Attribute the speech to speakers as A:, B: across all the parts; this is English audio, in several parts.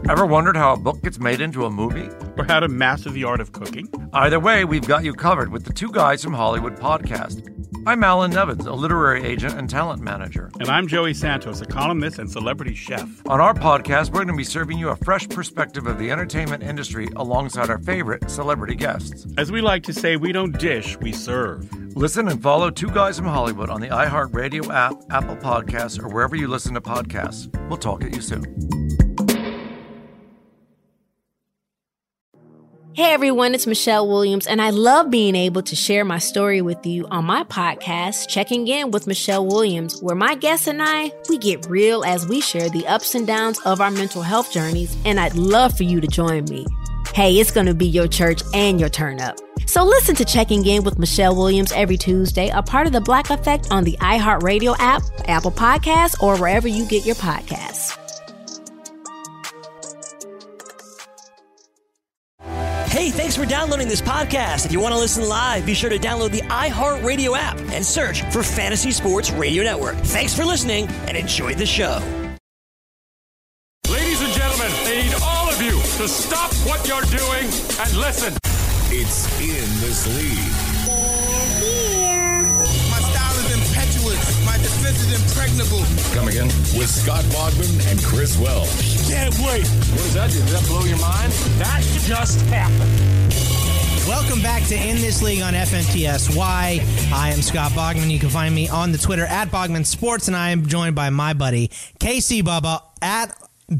A: Ever wondered how a book gets made into a movie?
B: Or how to master the art of cooking?
A: Either way, we've got you covered with the Two Guys from Hollywood podcast. I'm Alan Nevins, a literary agent and talent manager.
B: And I'm Joey Santos, a columnist and celebrity chef.
A: On our podcast, we're going to be serving you a fresh perspective of the entertainment industry alongside our favorite celebrity guests.
B: As we like to say, we don't dish, we serve.
A: Listen and follow Two Guys from Hollywood on the iHeartRadio app, Apple Podcasts, or wherever you listen to podcasts. We'll talk at you soon.
C: Hey everyone, it's Michelle Williams, and I love being able to share my story with you on my podcast, Checking In with Michelle Williams, where my guests and I, we get real as we share the ups and downs of our mental health journeys, and I'd love for you to join me. Hey, it's going to be your church and your turn up. So listen to Checking In with Michelle Williams every Tuesday, a part of the Black Effect on the iHeartRadio app, Apple Podcasts, or wherever you get your podcasts.
D: Hey, thanks for downloading this podcast. If you want to listen live, be sure to download the iHeartRadio app and search for Fantasy Sports Radio Network. Thanks for listening and enjoy the show.
E: Ladies and gentlemen, I need all of you to stop what you're doing and listen.
F: It's In This League.
G: My style is impetuous. My defense is impregnable.
F: Come again? With Scott Bogman and Chris Welsh.
E: Can't wait. What does that do? Does that blow your mind? That just happened.
H: Welcome back to In This League on FNTSY. I am Scott Bogman. You can find me on the Twitter at Bogman Sports, and I am joined by my buddy KC Bubba at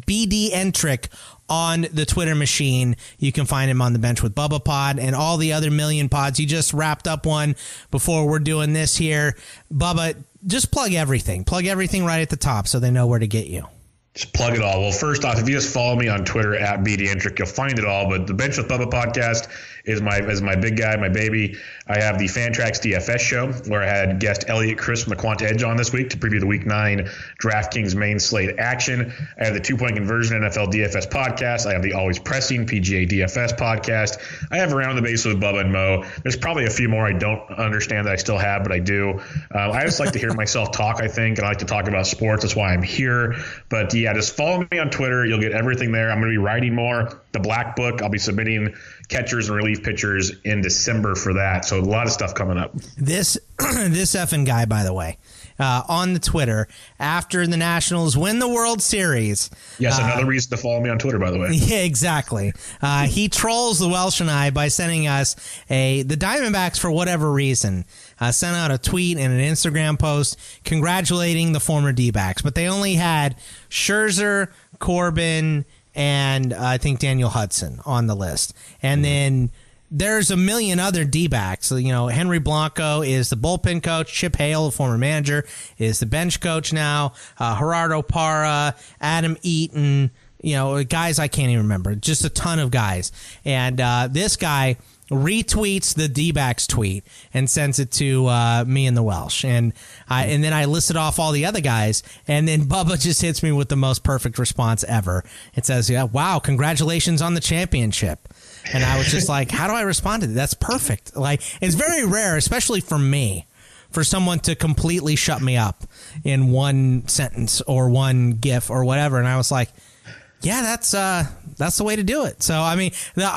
H: BDentric on the Twitter machine. You can find him on the Bench with Bubba pod and all the other million pods. He just wrapped up one before we're doing this here. Bubba, just plug everything. Plug everything right at the top so they know where to get you.
I: Just plug it all. Well, first off, if you just follow me on Twitter at BDentric, you'll find it all. But the Bench with Bubba podcast is my big guy, my baby. I have the Fantrax DFS show where I had guest Elliot Chris from the Quant Edge on this week to preview the Week 9 DraftKings main slate action. I have the 2-Point Conversion NFL DFS podcast. I have the Always Pressing PGA DFS podcast. I have Around the Base with Bubba and Mo. There's probably a few more I don't understand that I still have, but I do. I just like to hear myself talk, I think, and I like to talk about sports. That's why I'm here. But yeah, just follow me on Twitter. You'll get everything there. I'm going to be writing more. The Black Book, I'll be submitting catchers and relief pitchers in December for that. So a lot of stuff coming up.
H: This effing guy, by the way, on the Twitter, after the Nationals win the World Series.
I: Yes, another reason to follow me on Twitter, by the way.
H: Yeah, exactly. He trolls the Welsh and I by sending us the Diamondbacks, for whatever reason, sent out a tweet and an Instagram post congratulating the former D-backs. But they only had Scherzer, Corbin, and I think Daniel Hudson on the list. And then there's a million other D-backs. So, Henry Blanco is the bullpen coach. Chip Hale, the former manager, is the bench coach now. Gerardo Parra, Adam Eaton, guys I can't even remember. Just a ton of guys. And this guy retweets the D-backs tweet and sends it to me and the Welsh. And then I listed off all the other guys, and then Bubba just hits me with the most perfect response ever. It says, "Yeah, wow, congratulations on the championship." And I was just like, how do I respond to that? That's perfect. Like, it's very rare, especially for me, for someone to completely shut me up in one sentence or one GIF or whatever. And I was like, yeah, that's the way to do it. So, I mean,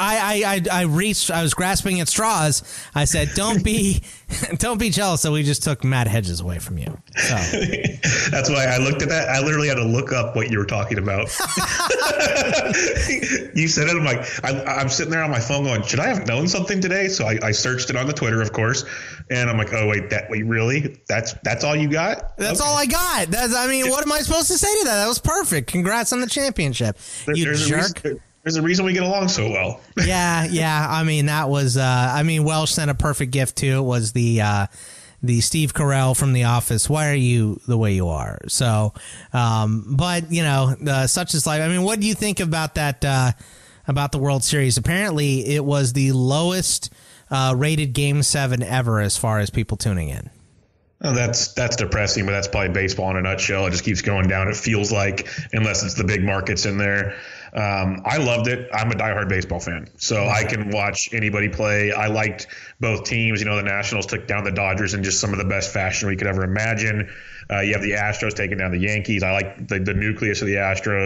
H: I was grasping at straws. I said, don't be jealous that we just took Matt Hedges away from you. So
I: that's why I looked at that. I literally had to look up what you were talking about. You said it. I'm like, I'm sitting there on my phone going, should I have known something today? So I searched it on the Twitter, of course. And I'm like, oh, wait, really? That's all you got?
H: That's all I got. What am I supposed to say to that? That was perfect. Congrats on the championship.
I: There's a reason we get along so well.
H: Yeah. I mean, that was, Welsh sent a perfect gift too. It was the Steve Carell from The Office. Why are you the way you are? So, but such is life. I mean, what do you think about that, about the World Series? Apparently it was the lowest rated Game 7 ever as far as people tuning in.
I: Oh, that's depressing, but that's probably baseball in a nutshell. It just keeps going down. It feels like, unless it's the big markets in there. I loved it. I'm a diehard baseball fan, so I can watch anybody play. I liked both teams. The Nationals took down the Dodgers in just some of the best fashion we could ever imagine. You have the Astros taking down the Yankees. I like the nucleus of the Astros.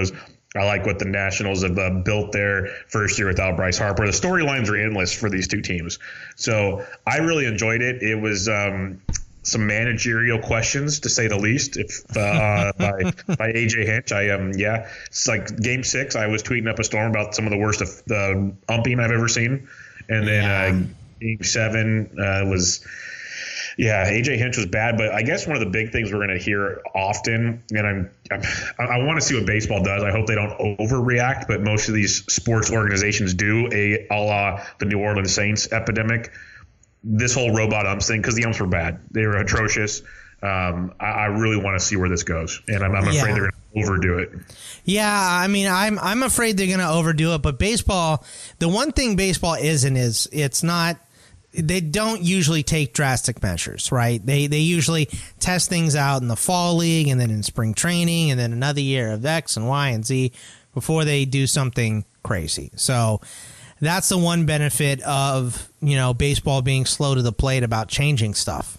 I: I like what the Nationals have built their first year without Bryce Harper. The storylines are endless for these two teams. So I really enjoyed it. It was some managerial questions, to say the least, by AJ Hinch. It's like Game 6. I was tweeting up a storm about some of the worst of the umping I've ever seen. And then Game 7 was... Yeah, AJ Hinch was bad, but I guess one of the big things we're going to hear often, and I want to see what baseball does. I hope they don't overreact, but most of these sports organizations do, a la the New Orleans Saints epidemic. This whole robot umps thing, because the umps were bad. They were atrocious. I really want to see where this goes, and I'm afraid they're going to overdo it.
H: Yeah, I mean, I'm afraid they're going to overdo it, but baseball, the one thing baseball isn't is it's not. They don't usually take drastic measures, right? They usually test things out in the fall league and then in spring training and then another year of X and Y and Z before they do something crazy. So that's the one benefit of, baseball being slow to the plate about changing stuff,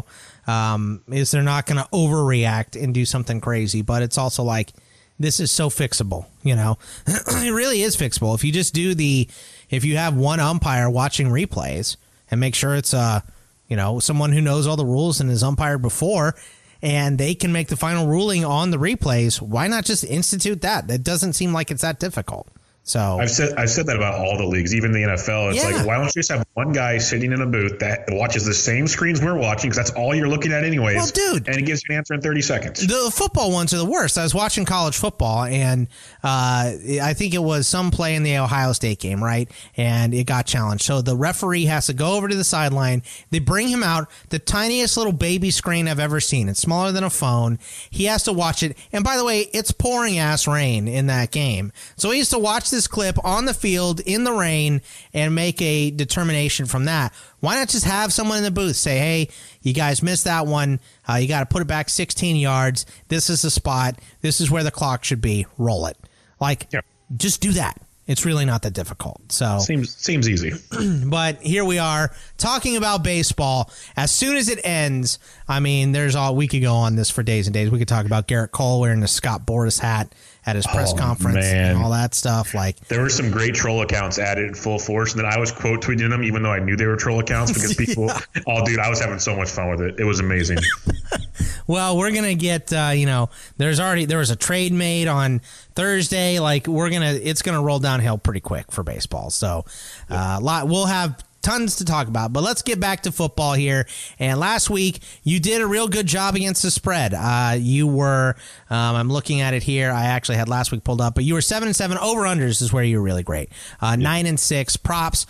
H: is they're not going to overreact and do something crazy. But it's also like, this is so fixable, It really is fixable. If you just if you have one umpire watching replays, and make sure it's someone who knows all the rules and has umpired before, and they can make the final ruling on the replays. Why not just institute that? It doesn't seem like it's that difficult. So
I: I've said that about all the leagues, even the NFL. It's like, why don't you just have one guy sitting in a booth that watches the same screens we're watching, because that's all you're looking at anyways.
H: Well, dude,
I: and it gives you an answer in 30 seconds.
H: The football ones are the worst. I was watching college football, and I think it was some play in the Ohio State game, right? And it got challenged. So the referee has to go over to the sideline. They bring him out, the tiniest little baby screen I've ever seen. It's smaller than a phone. He has to watch it. And by the way, it's pouring ass rain in that game. So he has to watch this clip on the field in the rain and make a determination from that. Why not just have someone in the booth say, hey, you guys missed that one. You got to put it back 16 yards. This is the spot. This is where the clock should be. Roll it. Just do that. It's really not that difficult. So
I: seems easy.
H: But here we are talking about baseball. As soon as it ends, I mean, we could go on this for days and days. We could talk about Garrett Cole wearing the Scott Boras hat at his press conference and all that stuff.
I: There were some great troll accounts added in full force, and then I was quote tweeting them even though I knew they were troll accounts, because people I was having so much fun with it. It was amazing.
H: Well, we're gonna get there was a trade made on Thursday. It's gonna roll downhill pretty quick for baseball. So we'll have tons to talk about, but let's get back to football here. And last week you did a real good job against the spread. You were I'm looking at it here. I actually had last week pulled up, but you were 7-7. Over unders is where you were really great. 9-6 props,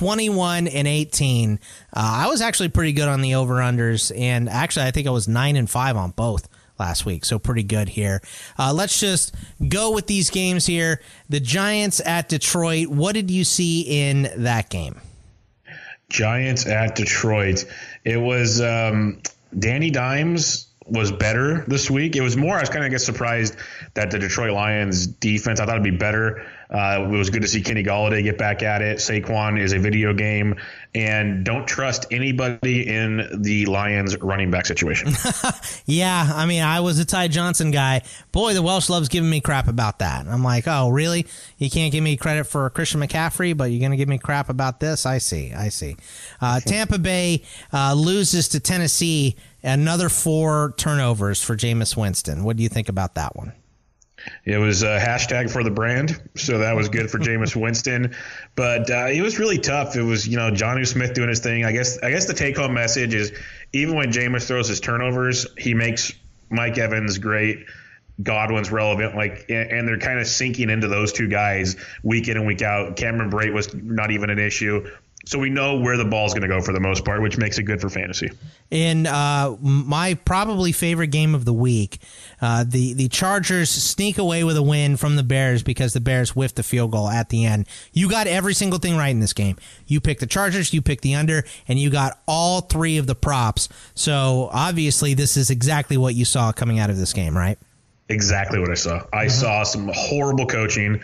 H: 21-18. I was actually pretty good on the over unders, and actually I think I was 9-5 on both last week, so pretty good here. Let's just go with these games here. The Giants at Detroit. What did you see in that game?
I: Giants at Detroit. It was Danny Dimes was better this week. It was more, I was kind of surprised that the Detroit Lions defense, I thought it'd be better. It was good to see Kenny Golladay get back at it. Saquon is a video game, and don't trust anybody in the Lions running back situation.
H: Yeah, I mean, I was a Ty Johnson guy. Boy, the Welsh loves giving me crap about that. I'm like, oh, really? You can't give me credit for Christian McCaffrey, but you're going to give me crap about this? I see. Tampa Bay loses to Tennessee. Another 4 turnovers for Jameis Winston. What do you think about that one?
I: It was a hashtag for the brand, so that was good for Jameis Winston. But it was really tough. It was, Jonnu Smith doing his thing. I guess the take-home message is even when Jameis throws his turnovers, he makes Mike Evans great, Godwin's relevant, and they're kind of sinking into those two guys week in and week out. Cameron Brate was not even an issue. So we know where the ball's going to go for the most part, which makes it good for fantasy. In
H: my probably favorite game of the week, the Chargers sneak away with a win from the Bears because the Bears whiffed the field goal at the end. You got every single thing right in this game. You picked the Chargers, you picked the under, and you got all 3 of the props. So obviously this is exactly what you saw coming out of this game, right?
I: exactly what I saw. I saw some horrible coaching.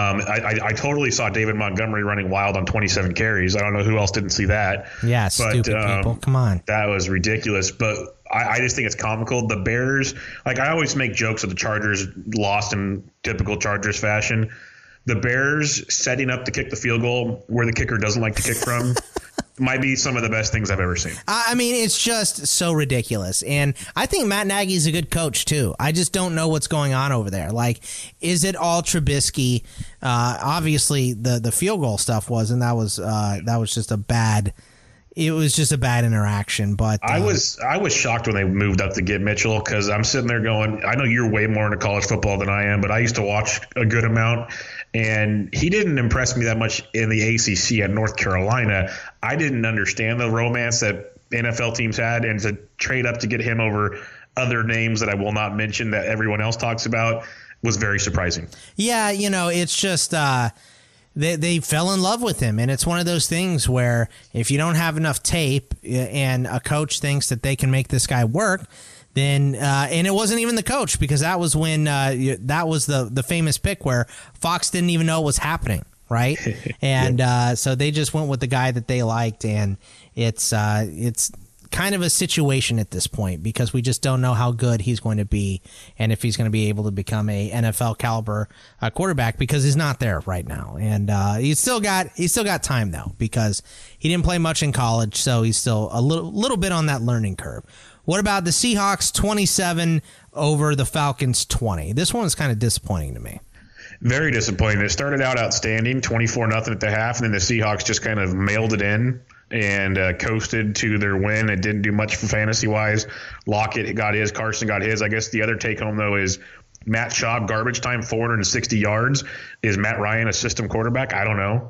I: I totally saw David Montgomery running wild on 27 carries. I don't know who else didn't see that.
H: Yeah, stupid people. Come on.
I: That was ridiculous. But I just think it's comical. The Bears, like I always make jokes that the Chargers lost in typical Chargers fashion. The Bears setting up to kick the field goal where the kicker doesn't like to kick from might be some of the best things I've ever seen.
H: I mean, it's just so ridiculous. And I think Matt Nagy's a good coach, too. I just don't know what's going on over there. Like, is it all Trubisky? Obviously, the field goal stuff wasn't. That was just a bad – it was just a bad interaction. But
I: I was shocked when they moved up to get Mitchell because I'm sitting there going, I know you're way more into college football than I am, but I used to watch a good amount. And he didn't impress me that much in the ACC at North Carolina. I didn't understand the romance that NFL teams had, and to trade up to get him over other names that I will not mention that everyone else talks about was very surprising.
H: Yeah, it's just they fell in love with him, and it's one of those things where if you don't have enough tape and a coach thinks that they can make this guy work, then and it wasn't even the coach, because that was when that was the famous pick where Fox didn't even know what was happening, right? And so they just went with the guy that they liked, and it's kind of a situation at this point because we just don't know how good he's going to be and if he's going to be able to become a NFL caliber quarterback, because he's not there right now. And he's still got time though, because he didn't play much in college, so he's still a little bit on that learning curve. What about the Seahawks 27 over the Falcons 20? This one was kind of disappointing to me.
I: Very disappointing. It started out outstanding, 24-0 at the half, and then the Seahawks just kind of mailed it in and coasted to their win. It didn't do much for fantasy-wise. Lockett got his. Carson got his. I guess the other take-home, though, is Matt Schaub, garbage time, 460 yards. Is Matt Ryan a system quarterback? I don't know.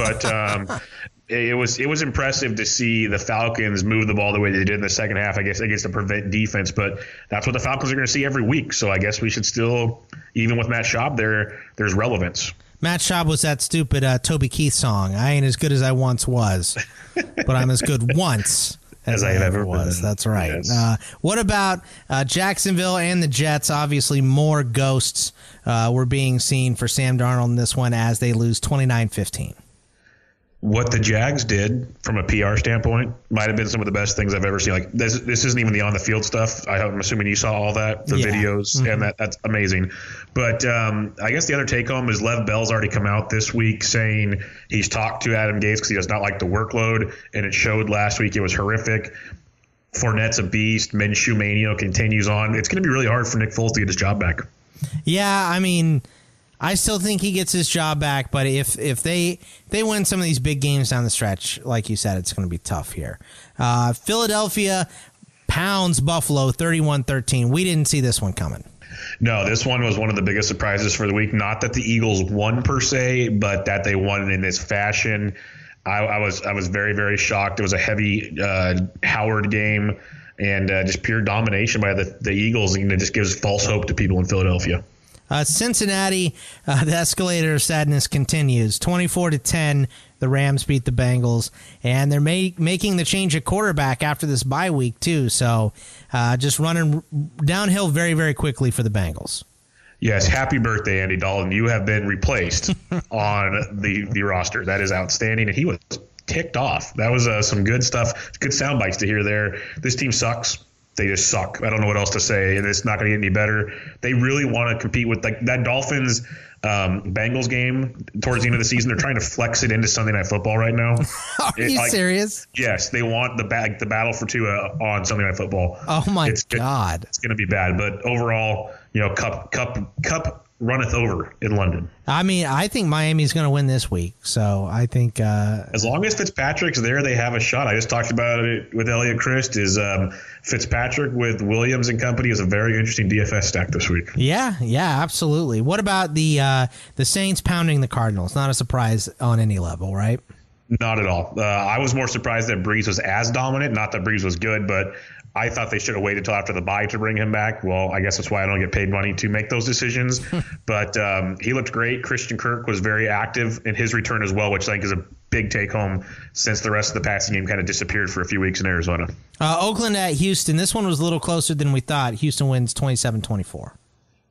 I: But it was impressive to see the Falcons move the ball the way they did in the second half, I guess, against the prevent defense. But that's what the Falcons are going to see every week. So I guess we should still, even with Matt Schaub there's relevance.
H: Matt Schaub was that stupid Toby Keith song, I ain't as good as I once was, but I'm as good once as I ever was. That's right. Yes. What about Jacksonville and the Jets? Obviously, more ghosts were being seen for Sam Darnold in this one as they lose 29-15.
I: What the Jags did from a PR standpoint might have been some of the best things I've ever seen. Like this isn't even the on the field stuff. I'm assuming you saw all that, the videos, and that's amazing. But I guess the other take home is Lev Bell's already come out this week saying he's talked to Adam Gase because he does not like the workload, and it showed last week. It was horrific. Fournette's a beast. Minshew Mania continues on. It's going to be really hard for Nick Foles to get his job back.
H: Yeah, I mean, I still think he gets his job back, but if they win some of these big games down the stretch, like you said, it's going to be tough here. Philadelphia pounds Buffalo 31-13. We didn't see this one coming.
I: No, this one was one of the biggest surprises for the week. Not that the Eagles won per se, but that they won in this fashion. I was very, very shocked. It was a heavy Howard game and just pure domination by the Eagles, and it just gives false hope to people in Philadelphia.
H: Cincinnati, the escalator of sadness continues. 24-10, the Rams beat the Bengals, and they're making the change at quarterback after this bye week too. So just running downhill very, very quickly for the Bengals.
I: Yes, happy birthday, Andy Dalton. You have been replaced on the roster. That is outstanding, and he was ticked off. That was some good stuff, good sound bites to hear there. This team sucks. They just suck. I don't know what else to say, and it's not going to get any better. They really want to compete with that Dolphins Bengals game towards the end of the season. They're trying to flex it into Sunday Night Football right now.
H: Are you serious?
I: Yes, they want the battle for two on Sunday Night Football.
H: Oh my God,
I: it's going to be bad. But overall, Cup runneth over in London.
H: I mean, I think Miami's going to win this week, so I think
I: as long as Fitzpatrick's there, they have a shot. I just talked about it with Elliot Christ. Is Fitzpatrick with Williams and company is a very interesting DFS stack this week.
H: Yeah, absolutely. What about the Saints pounding the Cardinals? Not a surprise on any level, right?
I: Not at all. I was more surprised that Breeze was as dominant. Not that Breeze was good, but I thought they should have waited till after the bye to bring him back. Well, I guess that's why I don't get paid money to make those decisions. But he looked great. Christian Kirk was very active in his return as well, which I think is a big take home since the rest of the passing game kind of disappeared for a few weeks in Arizona.
H: Oakland at Houston. This one was a little closer than we thought. Houston wins 27-24.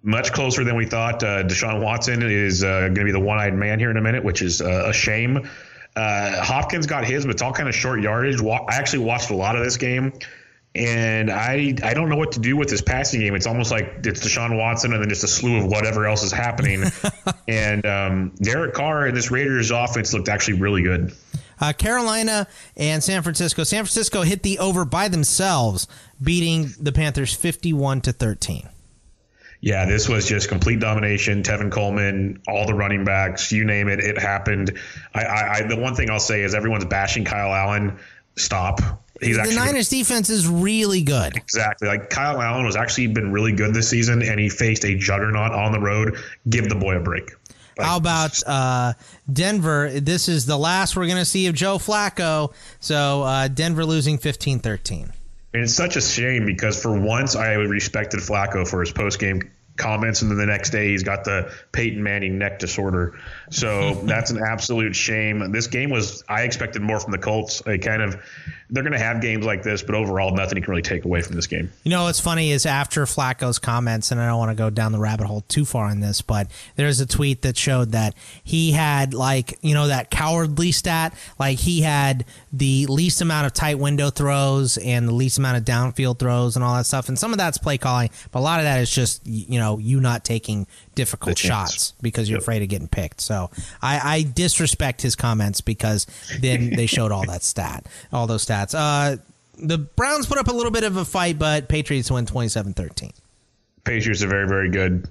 I: much closer than we thought. Deshaun Watson is going to be the one-eyed man here in a minute, which is a shame. Hopkins got his, but it's all kind of short yardage. I actually watched a lot of this game, and I don't know what to do with this passing game. It's almost like it's Deshaun Watson and then just a slew of whatever else is happening. And Derek Carr and this Raiders offense looked actually really good.
H: Carolina and San Francisco. San Francisco hit the over by themselves, beating the Panthers 51-13.
I: Yeah, this was just complete domination. Tevin Coleman, all the running backs, you name it, it happened. The one thing I'll say is everyone's bashing Kyle Allen. Stop.
H: The Niners defense is really good.
I: Exactly. Like Kyle Allen has actually been really good this season, and he faced a juggernaut on the road. Give the boy a break.
H: How about Denver? This is the last we're going to see of Joe Flacco. So Denver losing 15-13.
I: And it's such a shame because for once I respected Flacco for his post-game comments, and then the next day he's got the Peyton Manning neck disorder. So that's an absolute shame. This game I expected more from the Colts. They're going to have games like this, but overall nothing you can really take away from this game.
H: You know what's funny is after Flacco's comments, and I don't want to go down the rabbit hole too far on this, but there's a tweet that showed that he had that cowardly stat, like he had the least amount of tight window throws and the least amount of downfield throws and all that stuff. And some of that's play calling, but a lot of that is just, you not taking difficult shots because you're afraid of getting picked. So I disrespect his comments because then they showed all those stats. The Browns put up a little bit of a fight, but Patriots win 27-13.
I: Patriots are very, very good.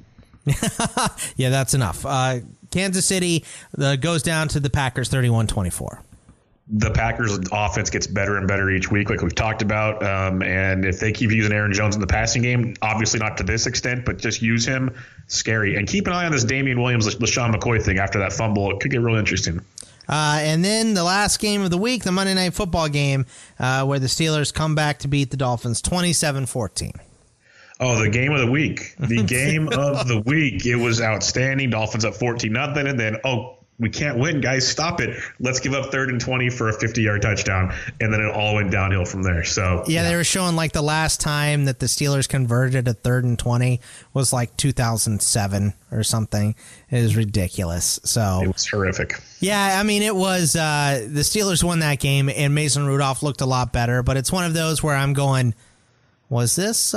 H: Yeah, that's enough. Kansas City goes down to the Packers 31-24.
I: The Packers offense gets better and better each week, like we've talked about. And if they keep using Aaron Jones in the passing game, obviously not to this extent, but just use him, scary. And keep an eye on this Damian Williams, LaShawn McCoy thing after that fumble. It could get real interesting.
H: And then the last game of the week, the Monday Night Football game, where the Steelers come back to beat the Dolphins 27-14.
I: Oh, the game of the week. The game of the week. It was outstanding. Dolphins up 14-0, and then, we can't win, guys. Stop it. Let's give up 3rd and 20 for a 50-yard touchdown. And then it all went downhill from there. So
H: yeah, they were showing like the last time that the Steelers converted a 3rd and 20 was like 2007 or something. It was ridiculous. So
I: it was horrific.
H: Yeah, I mean, it was the Steelers won that game and Mason Rudolph looked a lot better. But it's one of those where I'm going, was this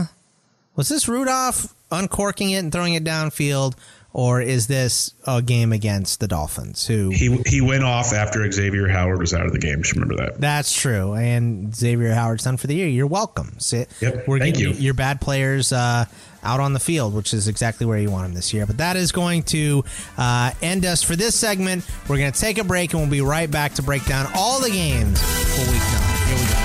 H: Rudolph uncorking it and throwing it downfield? Or is this a game against the Dolphins? Who
I: he went off after Xavier Howard was out of the game. Just remember that.
H: That's true. And Xavier Howard's done for the year. You're welcome. We're
I: Thank you.
H: Your bad players out on the field, which is exactly where you want them this year. But that is going to end us for this segment. We're going to take a break, and we'll be right back to break down all the games for Week 9. Here we go.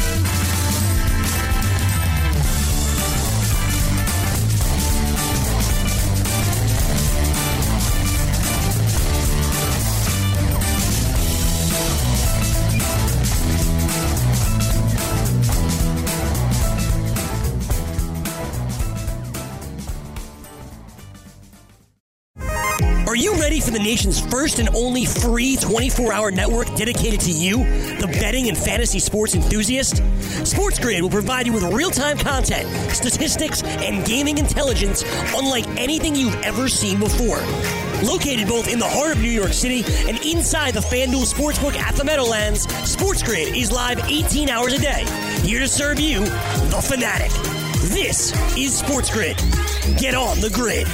D: Are you ready for the nation's first and only free 24-hour network dedicated to you, the betting and fantasy sports enthusiast? SportsGrid will provide you with real-time content, statistics, and gaming intelligence unlike anything you've ever seen before. Located both in the heart of New York City and inside the FanDuel Sportsbook at the Meadowlands, SportsGrid is live 18 hours a day, here to serve you, the fanatic. This is SportsGrid. Get on the grid.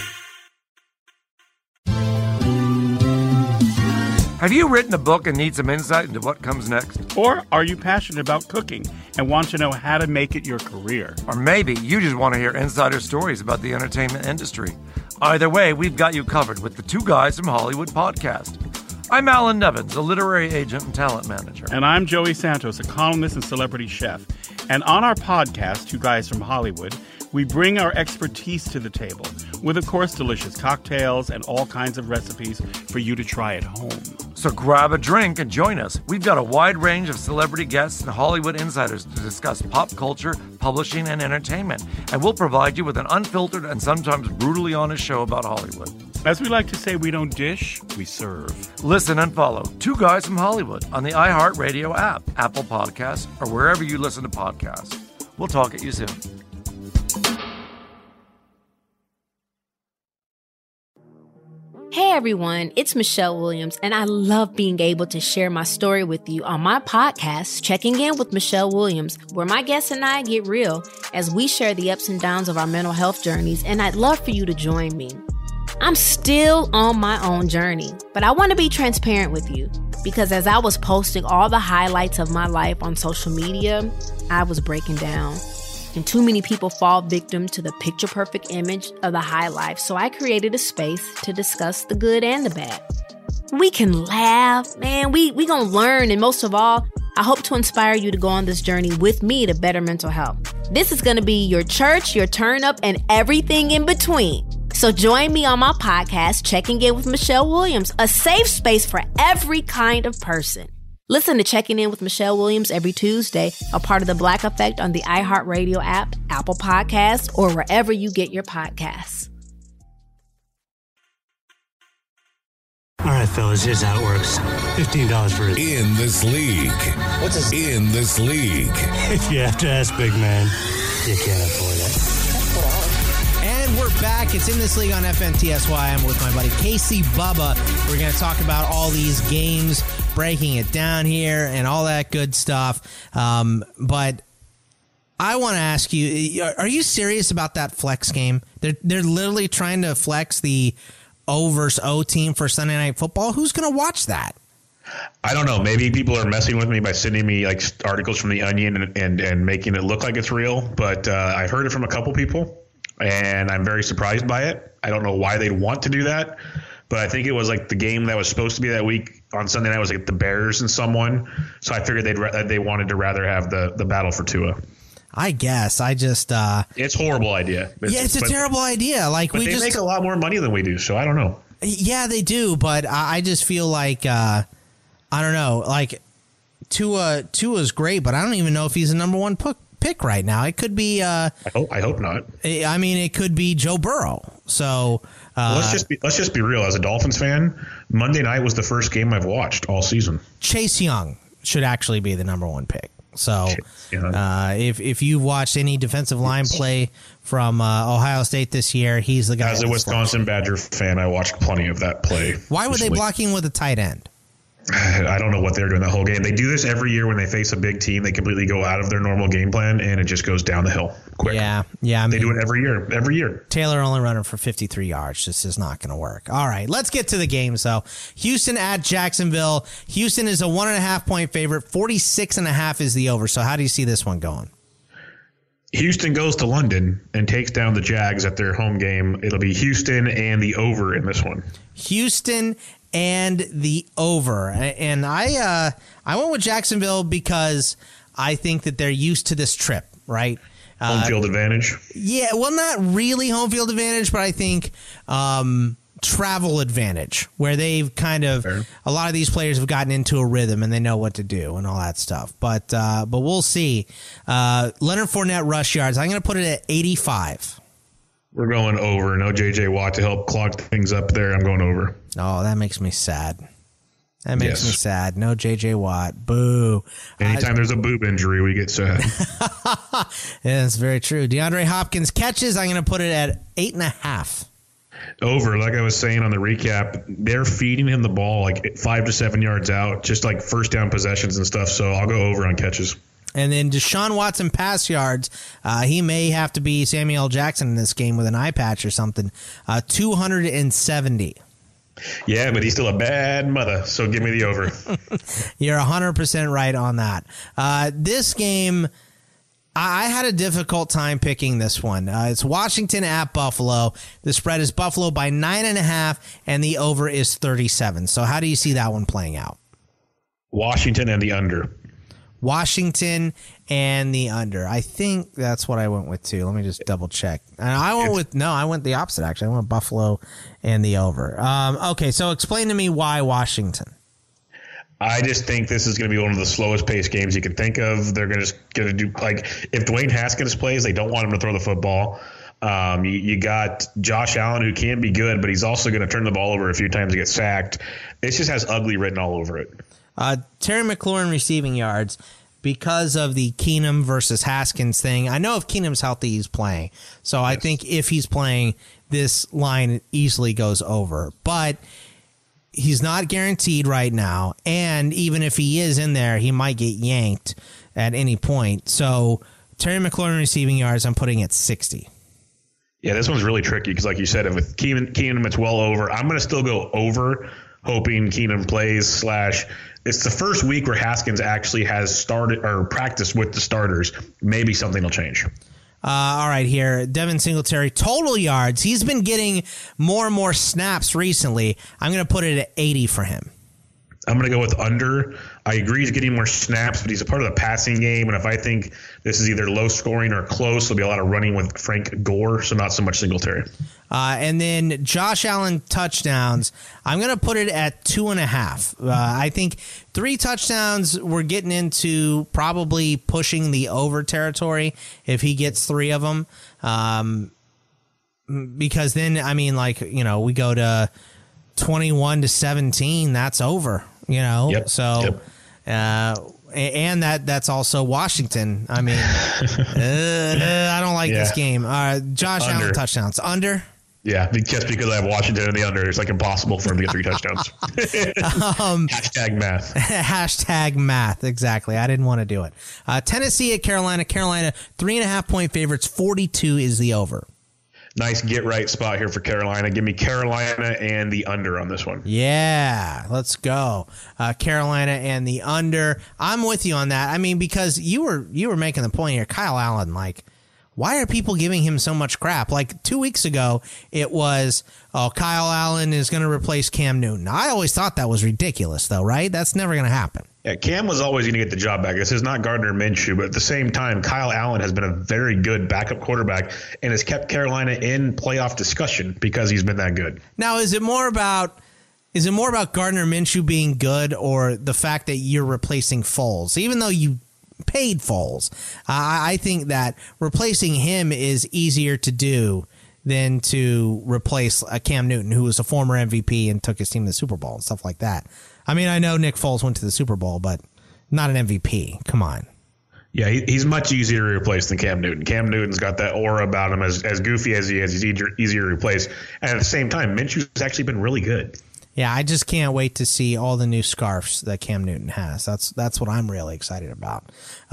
A: Have you written a book and need some insight into what comes next?
B: Or are you passionate about cooking and want to know how to make it your career?
A: Or maybe you just want to hear insider stories about the entertainment industry. Either way, we've got you covered with the Two Guys from Hollywood podcast. I'm Alan Nevins, a literary agent and talent manager.
B: And I'm Joey Santos, a columnist and celebrity chef. And on our podcast, Two Guys from Hollywood, we bring our expertise to the table with, of course, delicious cocktails and all kinds of recipes for you to try at home.
A: So grab a drink and join us. We've got a wide range of celebrity guests and Hollywood insiders to discuss pop culture, publishing, and entertainment. And we'll provide you with an unfiltered and sometimes brutally honest show about Hollywood.
B: As we like to say, we don't dish, we serve.
A: Listen and follow Two Guys from Hollywood on the iHeartRadio app, Apple Podcasts, or wherever you listen to podcasts. We'll talk at you soon.
C: Hey everyone, it's Michelle Williams, and I love being able to share my story with you on my podcast, Checking In with Michelle Williams, where my guests and I get real as we share the ups and downs of our mental health journeys, and I'd love for you to join me. I'm still on my own journey, but I want to be transparent with you because as I was posting all the highlights of my life on social media, I was breaking down. And too many people fall victim to the picture-perfect image of the high life, so I created a space to discuss the good and the bad. We can laugh, man, we gonna learn, and most of all, I hope to inspire you to go on this journey with me to better mental health. This is gonna be your church, your turn-up, and everything in between. So join me on my podcast, Checking In with Michelle Williams, a safe space for every kind of person. Listen to Checking In with Michelle Williams every Tuesday, a part of The Black Effect on the iHeartRadio app, Apple Podcasts, or wherever you get your podcasts.
J: All right, fellas, here's how it works. $15 for it.
F: In this league. What's this? In this league.
J: If you have to ask, big man, you can't afford it.
H: And we're back. It's In This League on FNTSY. I'm with my buddy Casey Bubba. We're going to talk about all these games, breaking it down here, and all that good stuff. But I want to ask you, are you serious about that flex game? They're literally trying to flex the O versus O team for Sunday Night Football. Who's going to watch that?
I: I don't know. Maybe people are messing with me by sending me like articles from The Onion and making it look like it's real. But I heard it from a couple people, and I'm very surprised by it. I don't know why they'd want to do that. But I think it was like the game that was supposed to be that week on Sunday night was like the Bears and someone. So I figured they wanted to rather have the battle for Tua.
H: I guess. I just
I: it's a horrible idea.
H: It's a terrible idea. Like
I: they make a lot more money than we do, so I don't know.
H: Yeah, they do, but I just feel like I don't know. Like Tua's great, but I don't even know if he's the number one pick right now. It could be.
I: I hope not.
H: I mean, it could be Joe Burrow. So
I: let's just be real. As a Dolphins fan, Monday night was the first game I've watched all season.
H: Chase Young should actually be the number one pick. So if you've watched any defensive line play from Ohio State this year, he's the guy.
I: As a Wisconsin Badger fan, I watched plenty of that play.
H: Why were they blocking with a tight end?
I: I don't know what they're doing that whole game. They do this every year when they face a big team. They completely go out of their normal game plan, and it just goes down the hill quick.
H: Yeah. I mean,
I: they do it every year.
H: Taylor only running for 53 yards. This is not going to work. All right, let's get to the games, though. Houston at Jacksonville. Houston is a 1.5-point favorite. 46.5 is the over. So how do you see this one going?
I: Houston goes to London and takes down the Jags at their home game. It'll be Houston and the over in this one.
H: Houston and the over. And I went with Jacksonville because I think that they're used to this trip, right?
I: Home field advantage?
H: Yeah, well, not really home field advantage, but I think travel advantage, where they've kind of a lot of these players have gotten into a rhythm and they know what to do and all that stuff. But we'll see. Leonard Fournette rush yards, I'm going to put it at 85.
I: We're going over. No J.J. Watt to help clog things up there. I'm going over.
H: Oh, that makes me sad. That makes me sad. No J.J. Watt. Boo.
I: Anytime there's a boob injury, we get sad.
H: Yeah, that's very true. DeAndre Hopkins catches. I'm going to put it at 8.5.
I: Over. Like I was saying on the recap, they're feeding him the ball like 5 to 7 yards out, just like first down possessions and stuff. So I'll go over on catches.
H: And then Deshaun Watson pass yards, he may have to be Samuel L. Jackson in this game with an eye patch or something. 270.
I: Yeah, but he's still a bad mother, so give me the over.
H: You're 100% right on that. This game, I had a difficult time picking this one. It's Washington at Buffalo. The spread is Buffalo by 9.5, and the over is 37. So how do you see that one playing out?
I: Washington and the under.
H: Washington and the under. I think that's what I went with too. Let me just double check. And I went the opposite actually. I went Buffalo and the over. Okay, so explain to me why Washington.
I: I just think this is going to be one of the slowest paced games you can think of. They're going to do like if Dwayne Haskins plays, they don't want him to throw the football. You got Josh Allen, who can be good, but he's also going to turn the ball over a few times to get sacked. It just has ugly written all over it.
H: Terry McLaurin receiving yards. because of the Keenum versus Haskins thing. I know if Keenum's healthy, he's playing. So I think if he's playing, this line easily goes over. But he's not guaranteed right now. And even if he is in there, he might get yanked at any point. So Terry McLaurin receiving yards, I'm putting at 60.
I: Yeah, this one's really tricky because, like you said, with Keenum, it's well over. I'm going to still go over, hoping Keenum plays / it's the first week where Haskins actually has started or practiced with the starters. Maybe something will change.
H: All right, here, Devin Singletary, total yards. He's been getting more and more snaps recently. I'm going to put it at 80 for him.
I: I'm going to go with under. I agree he's getting more snaps, but he's a part of the passing game. And if I think this is either low scoring or close, there'll be a lot of running with Frank Gore, so not so much Singletary.
H: And then Josh Allen touchdowns, I'm going to put it at 2.5. I think 3 touchdowns, we're getting into probably pushing the over territory if he gets 3 of them. Because then, I mean, like, you know, we go to 21-17, that's over, you know?
I: Yep.
H: So, and that's also Washington. I mean, I don't like this game. Josh Allen touchdowns. Under?
I: Yeah, just because I have Washington in the under, it's like impossible for him to get 3 touchdowns. Hashtag math.
H: Hashtag math, exactly. I didn't want to do it. Tennessee at Carolina. Carolina, 3.5-point favorites. 42 is the over.
I: Nice get-right spot here for Carolina. Give me Carolina and the under on this one.
H: Yeah, let's go. Carolina and the under. I'm with you on that. I mean, because you were making the point here. Kyle Allen, like, why are people giving him so much crap? Like 2 weeks ago, it was, Kyle Allen is going to replace Cam Newton. I always thought that was ridiculous, though, right? That's never going to happen.
I: Yeah, Cam was always going to get the job back. This is not Gardner Minshew, but at the same time, Kyle Allen has been a very good backup quarterback and has kept Carolina in playoff discussion because he's been that good.
H: Now, is it more about Gardner Minshew being good or the fact that you're replacing Foles? Even though you paid Foles, I think that replacing him is easier to do than to replace a Cam Newton, who was a former MVP and took his team to the Super Bowl and stuff like that. I mean, I know Nick Foles went to the Super Bowl, but not an MVP. Come on.
I: Yeah, he's much easier to replace than Cam Newton. Cam Newton's got that aura about him. As goofy as he is, he's easier to replace. And at the same time, Minshew's actually been really good.
H: Yeah, I just can't wait to see all the new scarves that Cam Newton has. That's what I'm really excited about.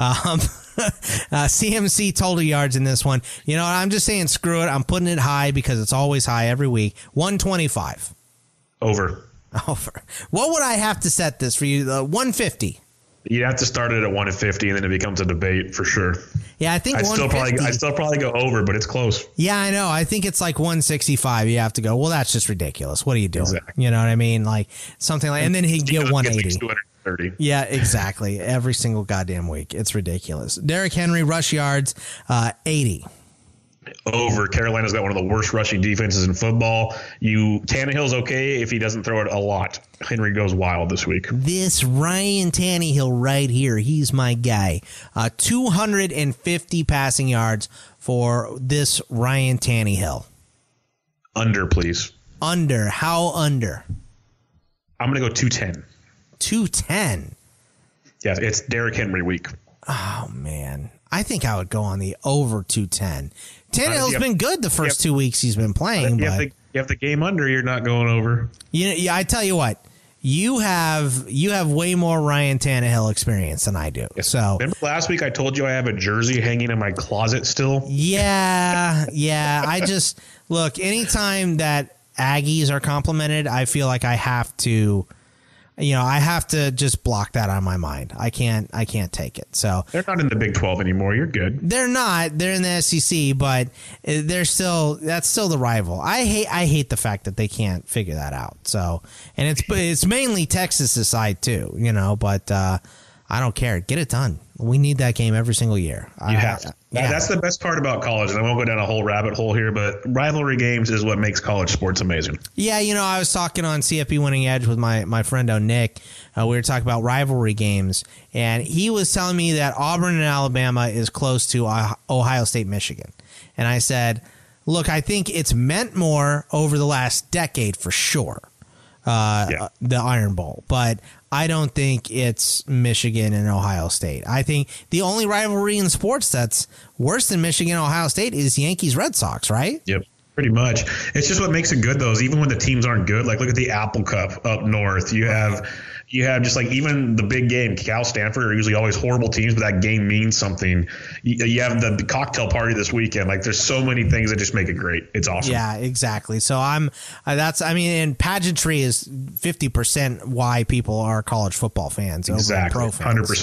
H: CMC total yards in this one. You know, I'm just saying screw it. I'm putting it high because it's always high every week. 125.
I: Over.
H: What would I have to set this for you? 150.
I: You have to start it at 150, and then it becomes a debate for sure.
H: Yeah, I think
I: I'd still probably go over, but it's close.
H: Yeah, I know. I think it's like 165. You have to go, well, that's just ridiculous. What are you doing?
I: Exactly.
H: You know what I mean? Like something like, and then he'd get 180.
I: 230.
H: Yeah, exactly. Every single goddamn week. It's ridiculous. Derrick Henry rush yards, 80.
I: Over. Carolina's got one of the worst rushing defenses in football. Tannehill's okay if he doesn't throw it a lot. Henry goes wild this week.
H: This Ryan Tannehill right here, he's my guy. 250 passing yards for this Ryan Tannehill.
I: Under, please.
H: Under. How under?
I: I'm going to go 210.
H: 210?
I: Yeah, it's Derrick Henry week.
H: Oh, man. I think I would go on the over 210. Tannehill's been good the first 2 weeks he's been playing.
I: You have the game under, you're not going over.
H: Yeah, I tell you what, you have way more Ryan Tannehill experience than I do.
I: Yes.
H: So
I: remember last week I told you I have a jersey hanging in my closet still?
H: Yeah. I just look, anytime that Aggies are complimented, I feel like I have to just block that out of my mind. I can't take it. So
I: they're not in the Big 12 anymore. You're good.
H: They're not. They're in the SEC, but that's still the rival. I hate the fact that they can't figure that out. So, and it's mainly Texas's side too, but I don't care. Get it done. We need that game every single year.
I: You have to. Yeah. That's the best part about college. And I won't go down a whole rabbit hole here, but rivalry games is what makes college sports amazing.
H: Yeah, I was talking on CFP Winning Edge with my friend Nick. We were talking about rivalry games, and he was telling me that Auburn and Alabama is close to Ohio State, Michigan. And I said, look, I think it's meant more over the last decade for sure. the Iron Bowl, but I don't think it's Michigan and Ohio State. I think the only rivalry in sports that's worse than Michigan and Ohio State is Yankees-Red Sox, right?
I: Yep. Pretty much. It's just what makes it good, though, is even when the teams aren't good, like look at the Apple Cup up north. You have just like even the big game, Cal Stanford are usually always horrible teams, but that game means something. You have the cocktail party this weekend. Like there's so many things that just make it great. It's awesome.
H: Yeah, exactly. So and pageantry is 50% why people are college football fans.
I: Exactly.
H: Over pro fans.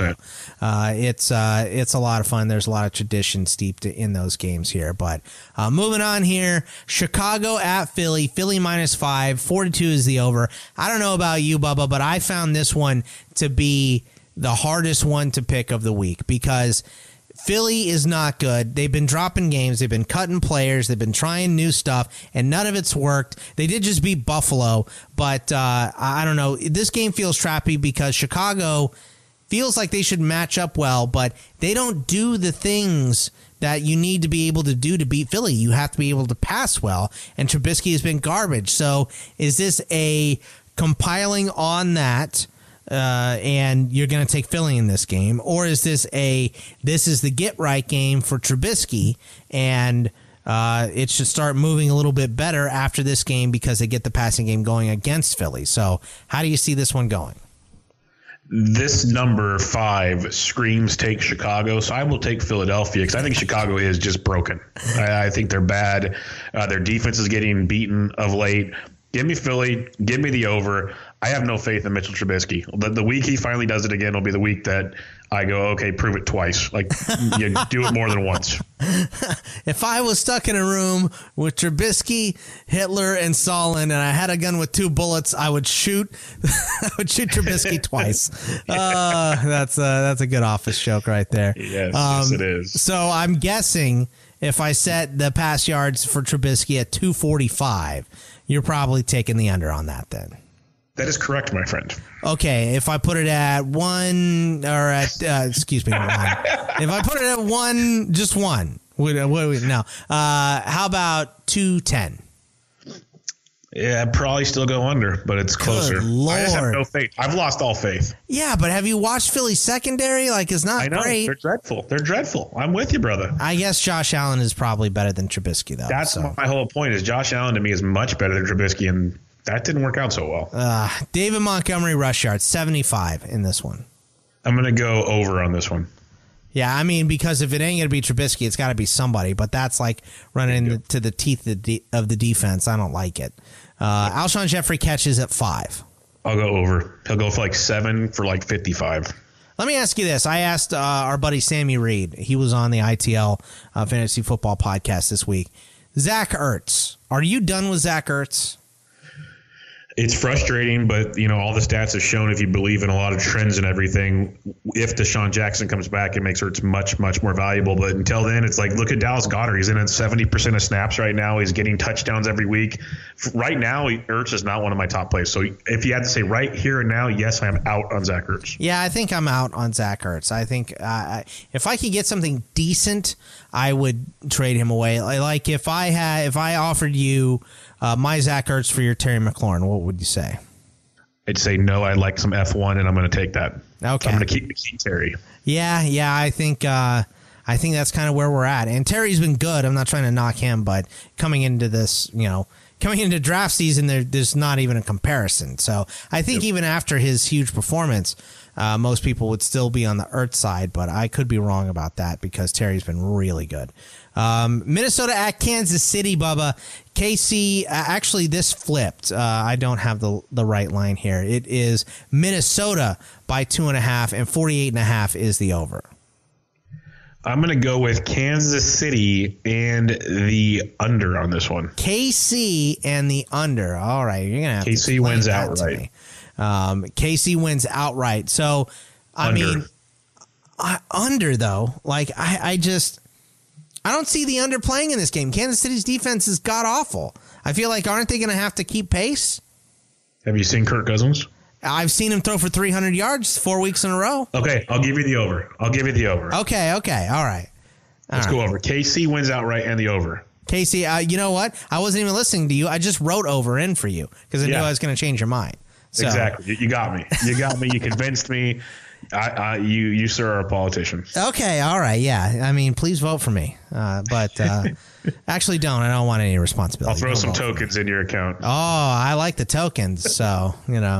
I: 100%.
H: It's a lot of fun. There's a lot of tradition steeped in those games here. But moving on here, Chicago at Philly. Philly -5. 42 is the over. I don't know about you, Bubba, but I found this one to be the hardest one to pick of the week because Philly is not good. They've been dropping games. They've been cutting players. They've been trying new stuff, and none of it's worked. They did just beat Buffalo, but I don't know. This game feels trappy because Chicago feels like they should match up well, but they don't do the things that you need to be able to do to beat Philly. You have to be able to pass well, and Trubisky has been garbage. So is this a compiling on that, and you're going to take Philly in this game, or is this is the get right game for Trubisky, and it should start moving a little bit better after this game because they get the passing game going against Philly? So how do you see this one going?
I: This number 5 screams take Chicago, so I will take Philadelphia because I think Chicago is just broken. I think they're bad. Their defense is getting beaten of late. Give me Philly. Give me the over. I have no faith in Mitchell Trubisky. The week he finally does it again will be the week that I go, okay, prove it twice. Like, you do it more than once.
H: If I was stuck in a room with Trubisky, Hitler, and Stalin, and I had a gun with 2 bullets, I would shoot. I would shoot Trubisky twice. That's a good office joke right there.
I: Yes, it is.
H: So I'm guessing if I set the pass yards for Trubisky at 245, you're probably taking the under on that then.
I: That is correct, my friend.
H: Okay, if I put it at 1, or at, excuse me, 1. If I put it at 1, just 1. No. How about 210?
I: Yeah, I'd probably still go under, but it's closer.
H: Good Lord.
I: I just have no faith. I've lost all faith.
H: Yeah, but have you watched Philly's secondary? Like, it's not great.
I: They're dreadful. They're dreadful. I'm with you, brother.
H: I guess Josh Allen is probably better than Trubisky, though.
I: That's my whole point is Josh Allen to me is much better than Trubisky, and that didn't work out so well.
H: David Montgomery rush yards, 75 in this one.
I: I'm going to go over on this one.
H: Yeah, I mean, because if it ain't going to be Trubisky, it's got to be somebody. But that's like running into the teeth of the defense. I don't like it. Alshon Jeffrey catches at 5.
I: I'll go over. He'll go for like 7 for like 55.
H: Let me ask you this. I asked our buddy Sammy Reed. He was on the ITL Fantasy Football Podcast this week. Zach Ertz. Are you done with Zach Ertz?
I: It's frustrating, but, all the stats have shown if you believe in a lot of trends and everything, if Deshaun Jackson comes back, it makes Ertz much, much more valuable. But until then, it's like, look at Dallas Goedert. He's in at 70% of snaps right now. He's getting touchdowns every week. Right now, Ertz is not one of my top plays. So if you had to say right here and now, yes, I'm out on Zach Ertz.
H: Yeah, I think I'm out on Zach Ertz. I think if I could get something decent, I would trade him away. Like if I offered you my Zach Ertz for your Terry McLaurin, what would you say?
I: I'd say no. I'd like some F1, and I'm going to take that.
H: Okay,
I: I'm going to keep Terry.
H: Yeah. I think that's kind of where we're at. And Terry's been good. I'm not trying to knock him, but coming into this, coming into draft season, there's not even a comparison. So I think even after his huge performance, most people would still be on the Ertz side, but I could be wrong about that because Terry's been really good. Minnesota at Kansas City, Bubba. KC, actually this flipped. I don't have the right line here. It is Minnesota by 2.5, and 48.5 is the over.
I: I'm going to go with Kansas City and the under on this one.
H: KC and the under. All right, you're going to have
I: KC wins outright.
H: KC wins outright. So, I mean, under though, like I don't see the under playing in this game. Kansas City's defense is god awful. I feel like aren't they going to have to keep pace?
I: Have you seen Kirk Cousins?
H: I've seen him throw for 300 yards 4 weeks in a row.
I: Okay, I'll give you the over.
H: Okay, all right.
I: Let's go over. KC wins outright and the over.
H: Casey, you know what? I wasn't even listening to you. I just wrote over in for you because I knew I was going to change your mind. So.
I: Exactly. You got me. You got me. You convinced me. You, sir, are a politician.
H: Okay. All right. Yeah. I mean, please vote for me. But actually, don't. I don't want any responsibility.
I: I'll throw some tokens in your account.
H: Oh, I like the tokens. So,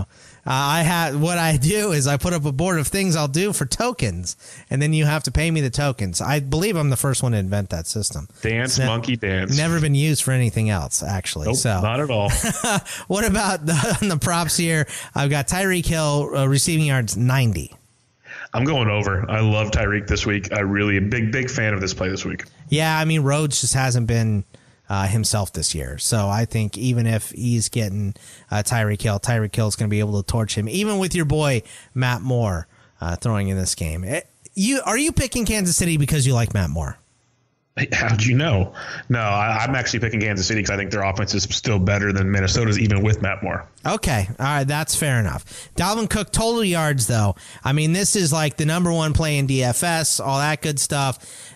H: what I do is I put up a board of things I'll do for tokens, and then you have to pay me the tokens. I believe I'm the first one to invent that system.
I: Dance, monkey dance.
H: Never been used for anything else, actually.
I: Nope,
H: so
I: not at all.
H: What about the props here? I've got Tyreek Hill receiving yards 90.
I: I'm going over. I love Tyreek this week. I really am big fan of this play this week.
H: Yeah, I mean, Rhodes just hasn't been himself this year. So I think even if he's getting Tyreek Hill is going to be able to torch him, even with your boy Matt Moore throwing in this game. Are you picking Kansas City because you like Matt Moore?
I: How'd you know? No, I'm actually picking Kansas City because I think their offense is still better than Minnesota's, even with Matt Moore. Okay. All
H: right. That's fair enough. Dalvin Cook, total yards, though. I mean, this is like the number one play in DFS, all that good stuff.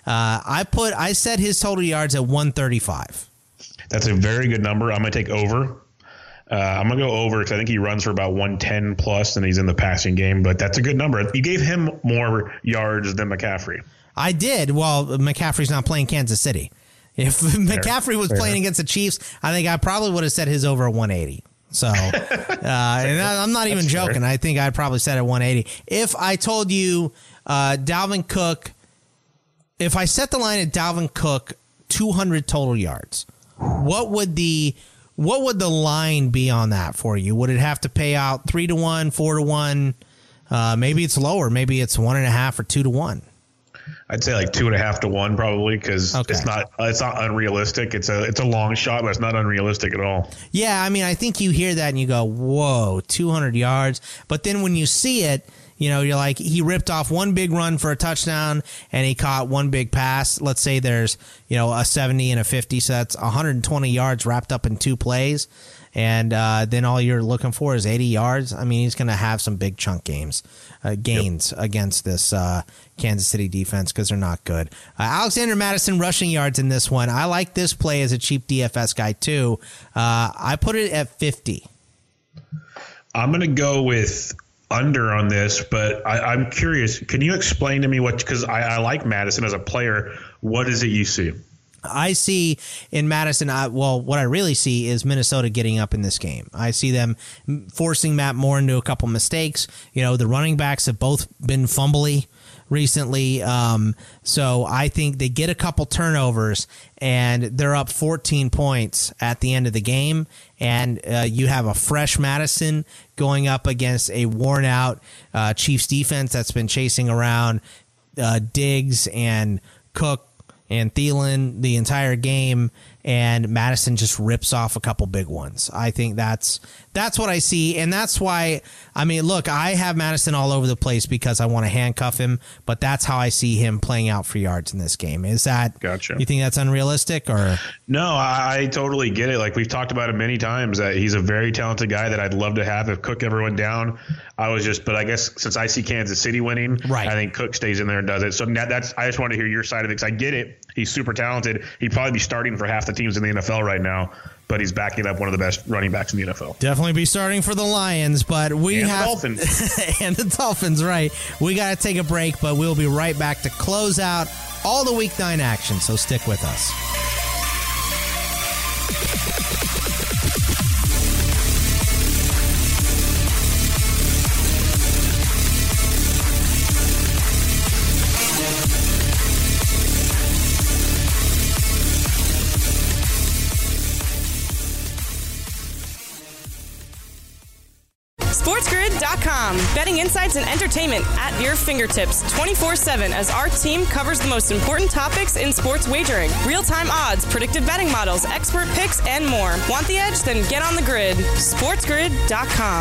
H: I set his total yards at 135.
I: That's a very good number. I'm going to take over. I'm going to go over because I think he runs for about 110 plus and he's in the passing game, but that's a good number. You gave him more yards than McCaffrey.
H: I did. Well, McCaffrey's not playing Kansas City. If McCaffrey was playing against the Chiefs, I think I probably would have set his over at 180. So, and I'm not even joking. Fair. I think I'd probably set it at 180. If I told you Dalvin Cook, if I set the line at Dalvin Cook 200 total yards, what would the line be on that for you? Would it have to pay out 3-1, 4-1? Maybe it's lower. Maybe it's 1.5 or 2-1.
I: I'd say like 2.5 to 1 probably because it's not unrealistic. It's a long shot, but it's not unrealistic at all.
H: Yeah, I mean, I think you hear that and you go, whoa, 200 yards. But then when you see it, you're like, he ripped off one big run for a touchdown and he caught one big pass. Let's say there's, a 70 and a 50, so that's 120 yards wrapped up in two plays. And then all you're looking for is 80 yards. I mean, he's going to have some big chunk gains against this Kansas City defense because they're not good. Alexander Mattison rushing yards in this one. I like this play as a cheap DFS guy too. I put it at 50.
I: I'm going to go with under on this, but I'm curious. Can you explain to me because I like Mattison as a player. What is it you see?
H: I see in Madison, what I really see is Minnesota getting up in this game. I see them forcing Matt Moore into a couple mistakes. The running backs have both been fumbly recently. So I think they get a couple turnovers and they're up 14 points at the end of the game. And you have a fresh Madison going up against a worn out Chiefs defense that's been chasing around Diggs and Cook and Thielen the entire game, and Madison just rips off a couple big ones. I think that's what I see, and that's why, I mean, look, I have Madison all over the place because I want to handcuff him, but that's how I see him playing out for yards in this game. Is that,
I: gotcha.
H: You think that's unrealistic? Or
I: no, I totally get it. Like we've talked about him many times, that he's a very talented guy that I'd love to have if Cook ever went down. But I guess since I see Kansas City winning, right, I think Cook stays in there and does it. So now I just want to hear your side of it because I get it. He's super talented. He'd probably be starting for half the teams in the NFL right now, but he's backing up one of the best running backs in the NFL.
H: Definitely be starting for the Lions, but we
I: and
H: have
I: the Dolphins.
H: And the Dolphins, right? We got to take a break, but we'll be right back to close out all the Week 9 action. So stick with us.
K: SportsGrid.com. Betting insights and entertainment at your fingertips 24/7 as our team covers the most important topics in sports wagering. Real-time odds, predictive betting models, expert picks, and more. Want the edge? Then get on the grid. SportsGrid.com.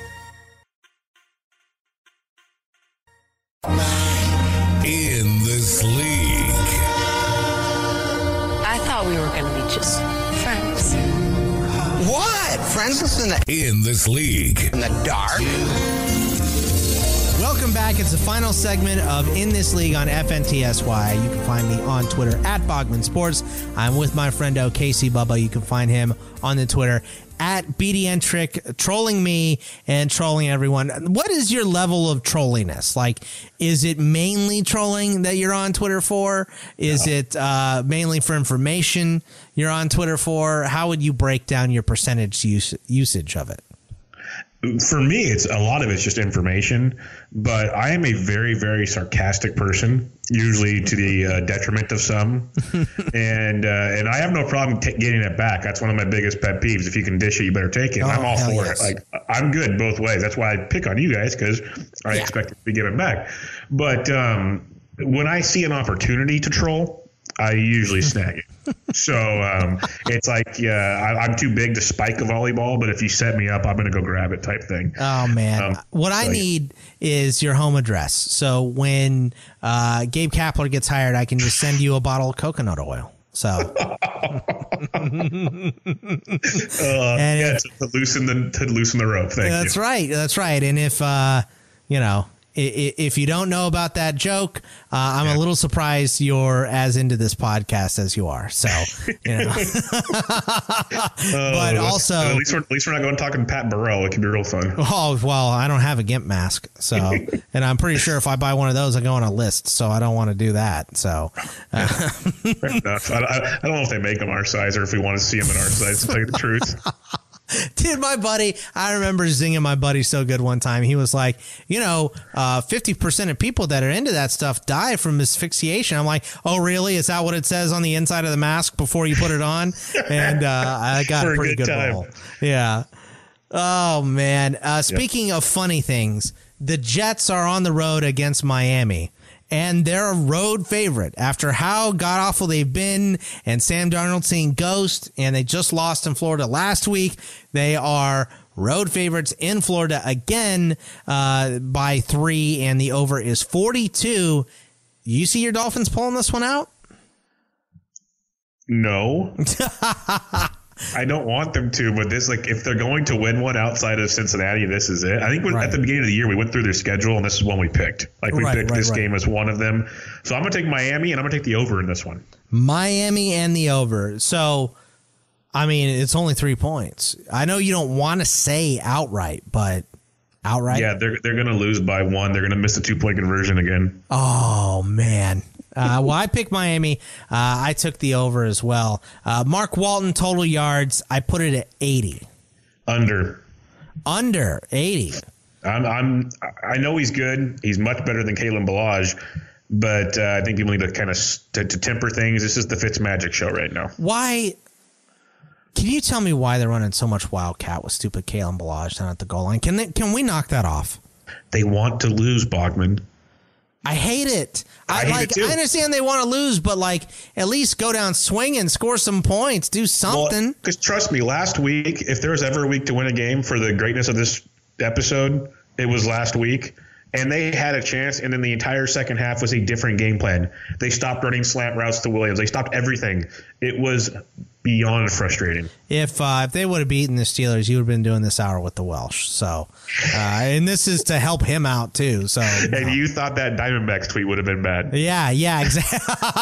F: In this league.
L: I thought we were going to be just friends.
M: What? Friends in
F: this league.
M: In the dark?
H: Welcome back. It's the final segment of In This League on FNTSY. You can find me on Twitter at Bogman Sports. I'm with my friendo Casey Bubba. You can find him on the Twitter at BDNtrick, trolling me and trolling everyone. What is your level of trolliness? Like, is it mainly trolling that you're on Twitter for? Is it mainly for information you're on Twitter for? How would you break down your percentage usage of it?
I: For me, it's a lot of it's just information, but I am a very, very sarcastic person, usually to the detriment of some, and I have no problem getting it back. That's one of my biggest pet peeves. If you can dish it, you better take it. And I'm all for it. Like, I'm good both ways. That's why I pick on you guys, because I expect it to be given back. But when I see an opportunity to troll, I usually snag it. So it's like, I'm too big to spike a volleyball, but if you set me up, I'm going to go grab it type thing.
H: Oh, man. What I need is your home address. So when Gabe Kapler gets hired, I can just send you a bottle of coconut oil. So
I: to loosen the rope. Thank you.
H: That's right. That's right. And if, if you don't know about that joke, I'm a little surprised you're as into this podcast as you are. So, but also,
I: at least we're not going talking Pat Burrell. It can be real fun.
H: Oh, well, I don't have a GIMP mask. So, and I'm pretty sure if I buy one of those, I go on a list. So I don't want to do that. So,
I: fair enough. I don't know if they make them our size or if we want to see them in our size, to tell you the truth.
H: Dude, I remember zinging my buddy so good one time. He was like, 50% of people that are into that stuff die from asphyxiation. I'm like, oh, really? Is that what it says on the inside of the mask before you put it on? And I got a pretty good roll. Yeah. Oh, man. Speaking of funny things, the Jets are on the road against Miami. And they're a road favorite after how god-awful they've been and Sam Darnold seeing ghost, and they just lost in Florida last week. They are road favorites in Florida again by 3, and the over is 42. You see your Dolphins pulling this one out?
I: No. I don't want them to, but if they're going to win one outside of Cincinnati, this is it. I think at the beginning of the year, we went through their schedule, and this is one we picked. We picked this game as one of them. So I'm going to take Miami, and I'm going to take the over in this one.
H: Miami and the over. So, I mean, it's only 3 points. I know you don't want to say outright, but outright?
I: Yeah, they're going to lose by 1. They're going to miss the 2-point conversion again.
H: Oh, man. Well, I picked Miami. I took the over as well. Mark Walton, total yards, I put it at 80.
I: Under
H: 80.
I: I know he's good. He's much better than Kalen Ballage, but I think people need to kind of to temper things. This is the Fitzmagic show right now.
H: Why? Can you tell me why they're running so much Wildcat with stupid Kalen Ballage down at the goal line? Can we knock that off?
I: They want to lose, Bogman.
H: I hate it. I understand they want to lose, but at least go down swinging, score some points, do something.
I: Because trust me, last week, if there was ever a week to win a game for the greatness of this episode, it was last week. And they had a chance, and then the entire second half was a different game plan. They stopped running slant routes to Williams. They stopped everything. It was beyond frustrating.
H: If they would have beaten the Steelers, you would have been doing this hour with the Welsh. So, and this is to help him out too. So,
I: and you thought that Diamondbacks tweet would have been bad?
H: Yeah, exactly.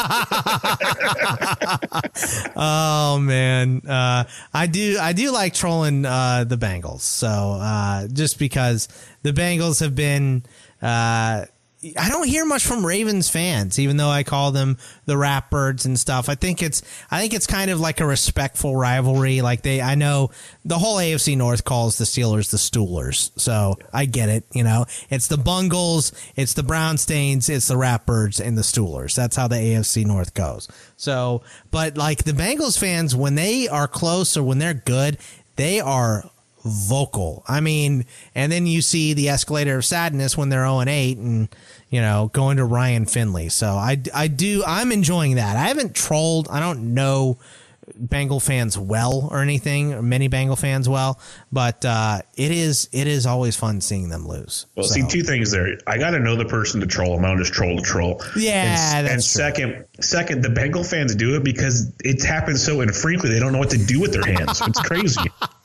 H: Oh man, I do like trolling the Bengals. So just because the Bengals have been. I don't hear much from Ravens fans, even though I call them the Ratbirds and stuff. I think it's kind of like a respectful rivalry. I know the whole AFC North calls the Steelers the Stoolers, so I get it. It's the Bungles, it's the Brownstains, it's the Ratbirds and the Stoolers. That's how the AFC North goes. So, but the Bengals fans, when they are close or when they're good, they are vocal. I mean, and then you see the escalator of sadness when they're 0-8 and, going to Ryan Finley. So I'm enjoying that. I haven't trolled. I don't know Bengal fans well or anything, or many Bengal fans well, but it is always fun seeing them lose.
I: Well, see, 2 things there. I got to know the person to troll. I'm not just troll to troll.
H: Yeah,
I: that's second, the Bengal fans do it because it happens so infrequently. They don't know what to do with their hands. It's crazy.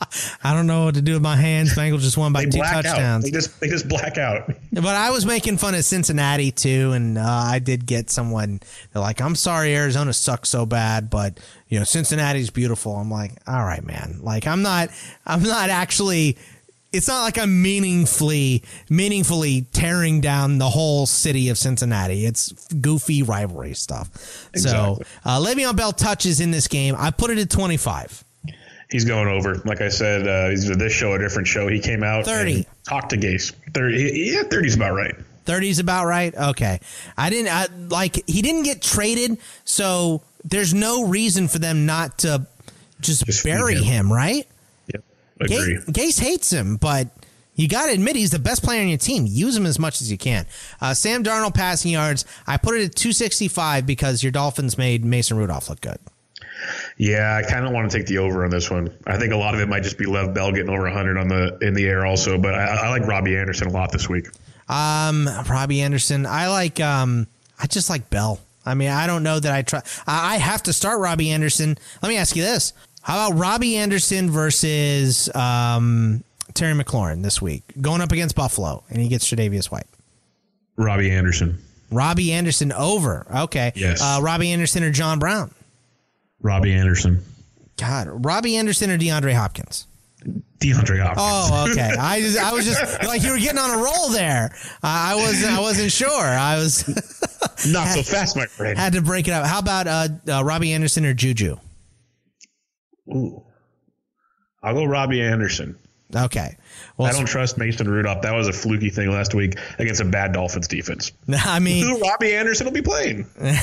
H: I don't know what to do with my hands. Bengals just won by 2 touchdowns.
I: They just black out.
H: But I was making fun of Cincinnati too, and I did get someone. They're like, "I'm sorry, Arizona sucks so bad, but Cincinnati's beautiful." I'm like, "All right, man. Like, I'm not actually." It's not like I'm meaningfully tearing down the whole city of Cincinnati. It's goofy rivalry stuff. Exactly. So Le'Veon Bell touches in this game. I put it at 25.
I: He's going over. Like I said, either this show or a different show. He came out
H: 30.
I: And talked to Gase. 30. Yeah, 30's about right.
H: 30's about right? Okay. He didn't get traded, so there's no reason for them not to just bury him, right?
I: Agree.
H: Gase hates him, but you got to admit he's the best player on your team. Use him as much as you can. Sam Darnold passing yards, I put it at 265 because your Dolphins made Mason Rudolph look good.
I: Yeah, I kind of want to take the over on this one. I think a lot of it might just be Lev Bell getting over 100 in the air also, but I like Robbie Anderson a lot this week.
H: Robbie Anderson, I just like Bell. I mean, I don't know that I try. I have to start Robbie Anderson. Let me ask you this. How about Robbie Anderson versus Terry McLaurin this week, going up against Buffalo, and he gets Tre'Davious White?
I: Robbie Anderson.
H: Robbie Anderson over. Okay.
I: Yes.
H: Robbie Anderson or John Brown?
I: Robbie Anderson.
H: God, Robbie Anderson or DeAndre Hopkins?
I: DeAndre Hopkins.
H: Oh, okay. I was just like you were getting on a roll there. I wasn't sure. I was
I: not so fast, my friend.
H: Had to break it up. How about Robbie Anderson or Juju?
I: Ooh, I'll go Robbie Anderson.
H: Okay. Well,
I: I don't trust Mason Rudolph. That was a fluky thing last week against a bad Dolphins defense.
H: I mean,
I: Robbie Anderson will be playing.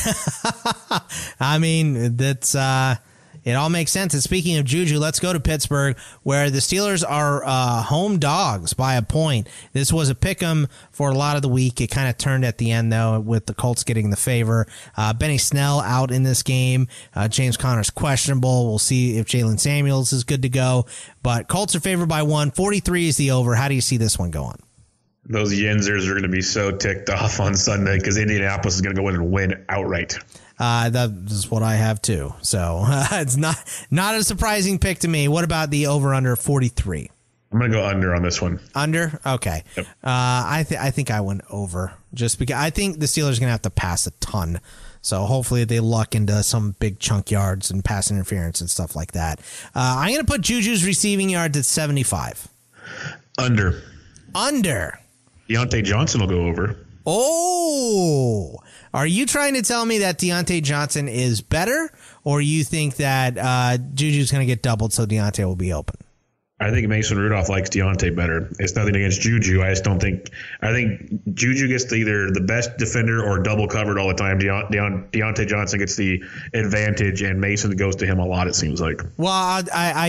H: I mean, that's it all makes sense. And speaking of Juju, let's go to Pittsburgh, where the Steelers are home dogs by a point. This was a pick'em for a lot of the week. It kind of turned at the end, though, with the Colts getting the favor. Benny Snell out in this game. James Conner's questionable. We'll see if Jalen Samuels is good to go. But Colts are favored by 1. 43 is the over. How do you see this one going?
I: Those Yinzers are going to be so ticked off on Sunday because Indianapolis is going to go in and win outright.
H: That is what I have too. So it's not a surprising pick to me. What about the over/under 43?
I: I'm going to go under on this one.
H: Under? Okay.
I: Yep.
H: I think I went over just because I think the Steelers are going to have to pass a ton. So hopefully they luck into some big chunk yards and pass interference and stuff like that. I'm going to put Juju's receiving yards at 75.
I: Under.
H: Deontay
I: Johnson will go over.
H: Oh, are you trying to tell me that Deontay Johnson is better, or you think that Juju's going to get doubled so Deontay will be open?
I: I think Mason Rudolph likes Deontay better. It's nothing against Juju. I think Juju gets either the best defender or double covered all the time. Deontay Johnson gets the advantage, and Mason goes to him a lot, it seems like.
H: Well,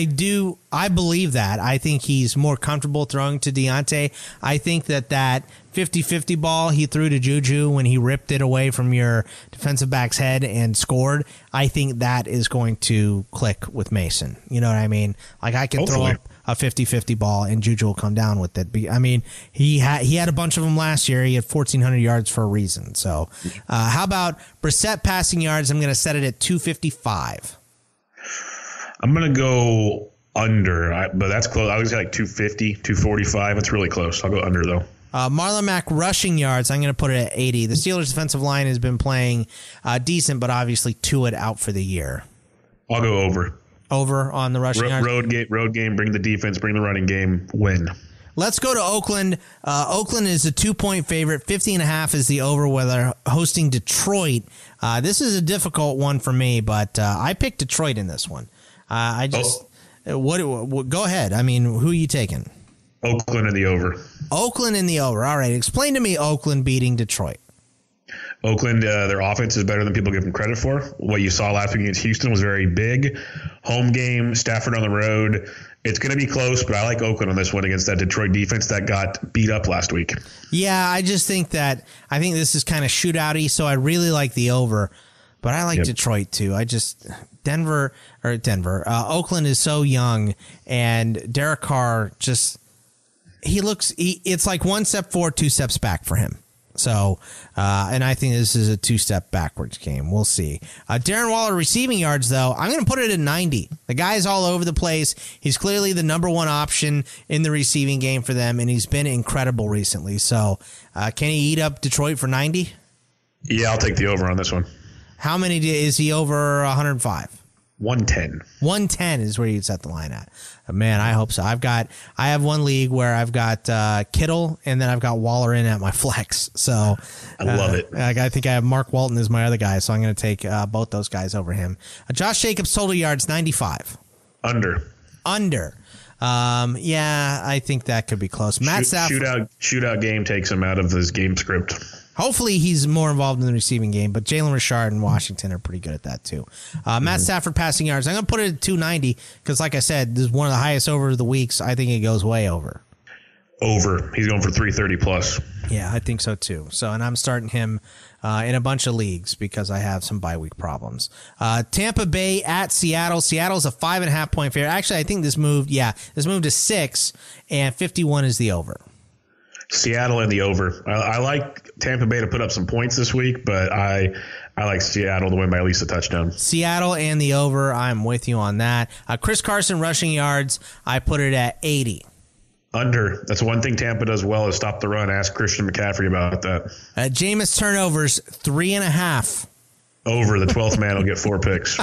H: I believe that. I think he's more comfortable throwing to Deontay. I think that 50-50 ball he threw to Juju when he ripped it away from your defensive back's head and scored, I think that is going to click with Mason. You know what I mean? Like, I can throw up a 50-50 ball and Juju will come down with it. I mean, he had a bunch of them last year. He had 1,400 yards for a reason. So how about Brissett passing yards? I'm going to set it at 255.
I: I'm going to go under, but that's close. I would say like 250, 245. It's really close. I'll go under, though.
H: Marlon Mack rushing yards, I'm going to put it at 80. The Steelers' defensive line has been playing decent, but obviously Tuitt out for the year.
I: I'll go over.
H: Over on the rushing yards?
I: Road game, bring the defense, bring the running game, win.
H: Let's go to Oakland. Oakland is a 2-point favorite. 50.5 is the over where they're hosting Detroit. This is a difficult one for me, but I picked Detroit in this one. Go ahead. I mean, who are you taking?
I: Oakland in the over.
H: Oakland in the over. All right. Explain to me Oakland beating Detroit.
I: Oakland, their offense is better than people give them credit for. What you saw last week against Houston was very big. Home game, Stafford on the road. It's going to be close, but I like Oakland on this one against that Detroit defense that got beat up last week. Yeah,
H: I just think this is kind of shootout-y, so I really like the over. But I like Detroit too. Oakland is so young, and Derek Carr it's like 1 step forward, 2 steps back for him. So, and I think this is a 2-step backwards game. We'll see. Darren Waller receiving yards, though, I'm going to put it at 90. The guy's all over the place. He's clearly the number one option in the receiving game for them, and he's been incredible recently. So, can he eat up Detroit for 90?
I: Yeah, I'll take the over on this one.
H: How many is he over 105?
I: 110.
H: 110 is where you'd set the line at. Man, I hope so. I have one league where I've got Kittle, and then I've got Waller in at my flex. So
I: I love it.
H: I think I have Mark Walton as my other guy, so I'm going to take both those guys over him. Josh Jacobs total yards 95.
I: Under.
H: Yeah, I think that could be close. Matt Stafford
I: shootout game takes him out of his game script.
H: Hopefully he's more involved in the receiving game, but Jalen Richard and Washington are pretty good at that too. Matt Stafford passing yards, I'm going to put it at 290 because, like I said, this is one of the highest over the weeks. I think it goes way over.
I: Over. He's going for 330 plus.
H: Yeah, I think so too. So, and I'm starting him in a bunch of leagues because I have some bye week problems. Tampa Bay at Seattle. Seattle's a 5.5 point favorite. Actually, I think this moved to 6, and 51 is the over.
I: Seattle and the over. I like Tampa Bay to put up some points this week, but I like Seattle to win by at least a touchdown.
H: Seattle and the over. I'm with you on that. Chris Carson rushing yards. I put it at 80.
I: Under. That's one thing Tampa does well is stop the run. Ask Christian McCaffrey about that.
H: Jameis turnovers 3.5.
I: Over. The 12th man will get 4 picks.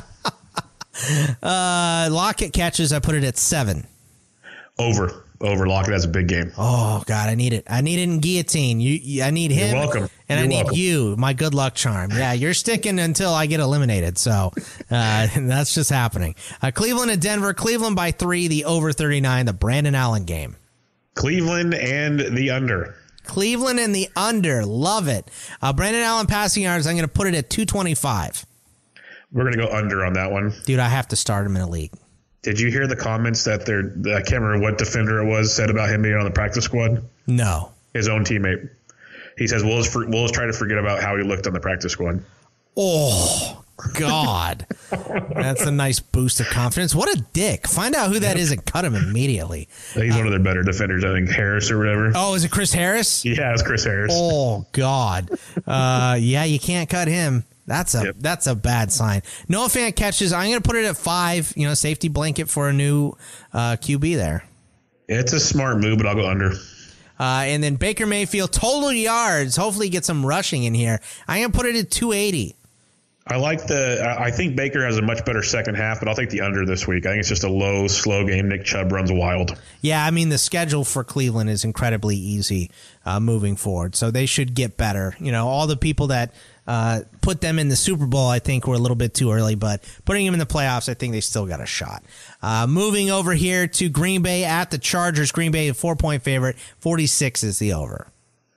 H: Lockett catches. I put it at 7.
I: Over. Lockett has a big game.
H: Oh, God, I need it. I need it in guillotine. I need him.
I: You're welcome.
H: And I need you, my good luck charm. Yeah, you're sticking until I get eliminated. So that's just happening. Cleveland and Denver. Cleveland by 3, the over 39, the Brandon Allen game.
I: Cleveland and the under.
H: Cleveland and the under. Love it. Brandon Allen passing yards, I'm going to put it at 225.
I: We're going to go under on that one.
H: Dude, I have to start him in a league.
I: Did you hear the comments that I can't remember what defender it was said about him being on the practice squad?
H: No.
I: His own teammate. He says, we'll just try to forget about how he looked on the practice squad.
H: Oh, God. That's a nice boost of confidence. What a dick. Find out who that is and cut him immediately.
I: He's one of their better defenders, I think, Harris or whatever.
H: Oh, is it Chris Harris?
I: Yeah, it's Chris Harris.
H: Oh, God. Yeah, you can't cut him. That's a bad sign. Noah Fant catches. I'm going to put it at 5. Safety blanket for a new QB there.
I: It's a smart move, but I'll go under.
H: And then Baker Mayfield total yards. Hopefully, get some rushing in here. I'm going to put it at 280.
I: I think Baker has a much better second half, but I'll take the under this week. I think it's just a low, slow game. Nick Chubb runs wild.
H: Yeah, I mean, the schedule for Cleveland is incredibly easy moving forward, so they should get better. All the people that put them in the Super Bowl, I think, were a little bit too early, but putting them in the playoffs, I think they still got a shot. Moving over here to Green Bay at the Chargers. Green Bay, a 4-point favorite. 46 is the over.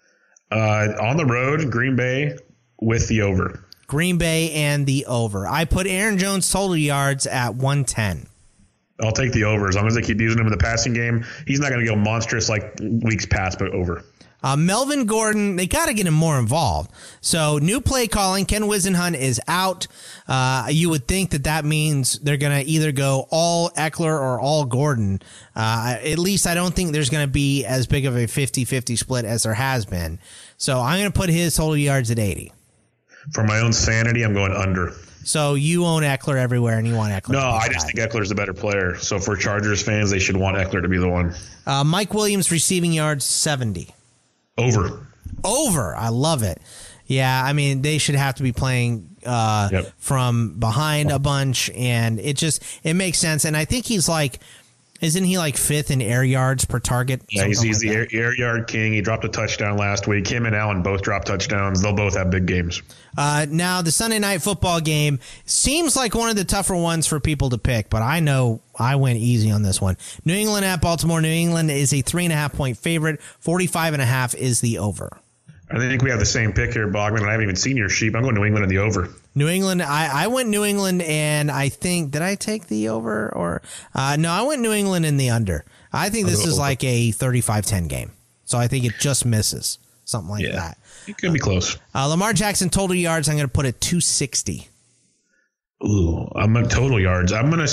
I: On the road, Green Bay with the over.
H: Green Bay and the over. I put Aaron Jones total yards at 110.
I: I'll take the over. As long as they keep using him in the passing game, he's not going to go monstrous like weeks past, but over.
H: Melvin Gordon, they got to get him more involved. So new play calling. Ken Wisenhunt is out. You would think that means they're going to either go all Eckler or all Gordon. At least I don't think there's going to be as big of a 50-50 split as there has been. So I'm going to put his total yards at 80.
I: For my own sanity, I'm going under.
H: So you own Eckler everywhere, and you want Eckler.
I: No, I just think Eckler's the better player. So for Chargers fans, they should want Eckler to be the one.
H: Mike Williams receiving yards 70.
I: Over.
H: I love it. Yeah, I mean, they should have to be playing from behind a bunch, and it makes sense. And I think he's isn't he 5th in air yards per target?
I: Yeah, he's the air yard king. He dropped a touchdown last week. Him and Allen both dropped touchdowns. They'll both have big games.
H: Now, the Sunday night football game seems like one of the tougher ones for people to pick, but I know I went easy on this one. New England at Baltimore. New England is a 3.5-point favorite. 45.5 is the over.
I: I think we have the same pick here, Bogman. I haven't even seen your sheep. I'm going New England in the over.
H: New England. I went New England, and I think, did I take the over? Or no, I went New England in the under. I think this is like a 35-10 game. So I think it just misses. Something like that.
I: It could be close.
H: Lamar Jackson total yards, I'm going to put at 260.
I: Ooh, I'm on total yards. I'm gonna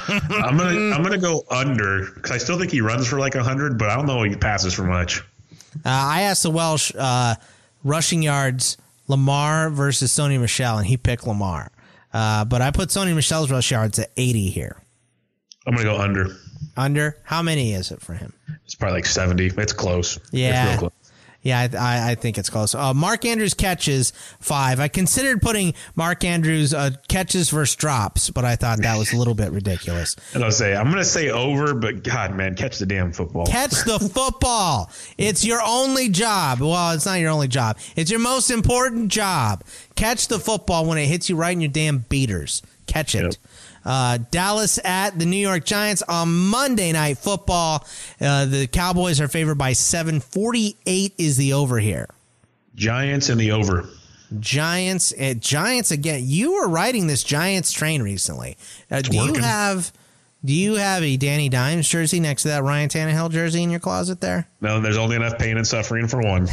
I: go under because I still think he runs for 100, but I don't know if he passes for much.
H: I asked the Welsh rushing yards, Lamar versus Sony Michel, and he picked Lamar. But I put Sony Michel's rush yards at 80 here.
I: I'm going to go under.
H: Under? How many is it for him?
I: It's probably like 70. It's close.
H: Yeah.
I: It's real close.
H: Yeah, I think it's close. Mark Andrews catches 5. I considered putting Mark Andrews catches versus drops, but I thought that was a little bit ridiculous.
I: And I'm going to say over, but God, man, catch the damn football.
H: Catch the football. It's your only job. Well, it's not your only job. It's your most important job. Catch the football when it hits you right in your damn beaters. Catch it. Yep. Dallas at the New York Giants on Monday Night Football. The Cowboys are favored by 7. 48 is the over here.
I: Giants and the over.
H: Giants again. You were riding this Giants train recently. Do you have a Danny Dimes jersey next to that Ryan Tannehill jersey in your closet there?
I: No, there's only enough pain and suffering for one.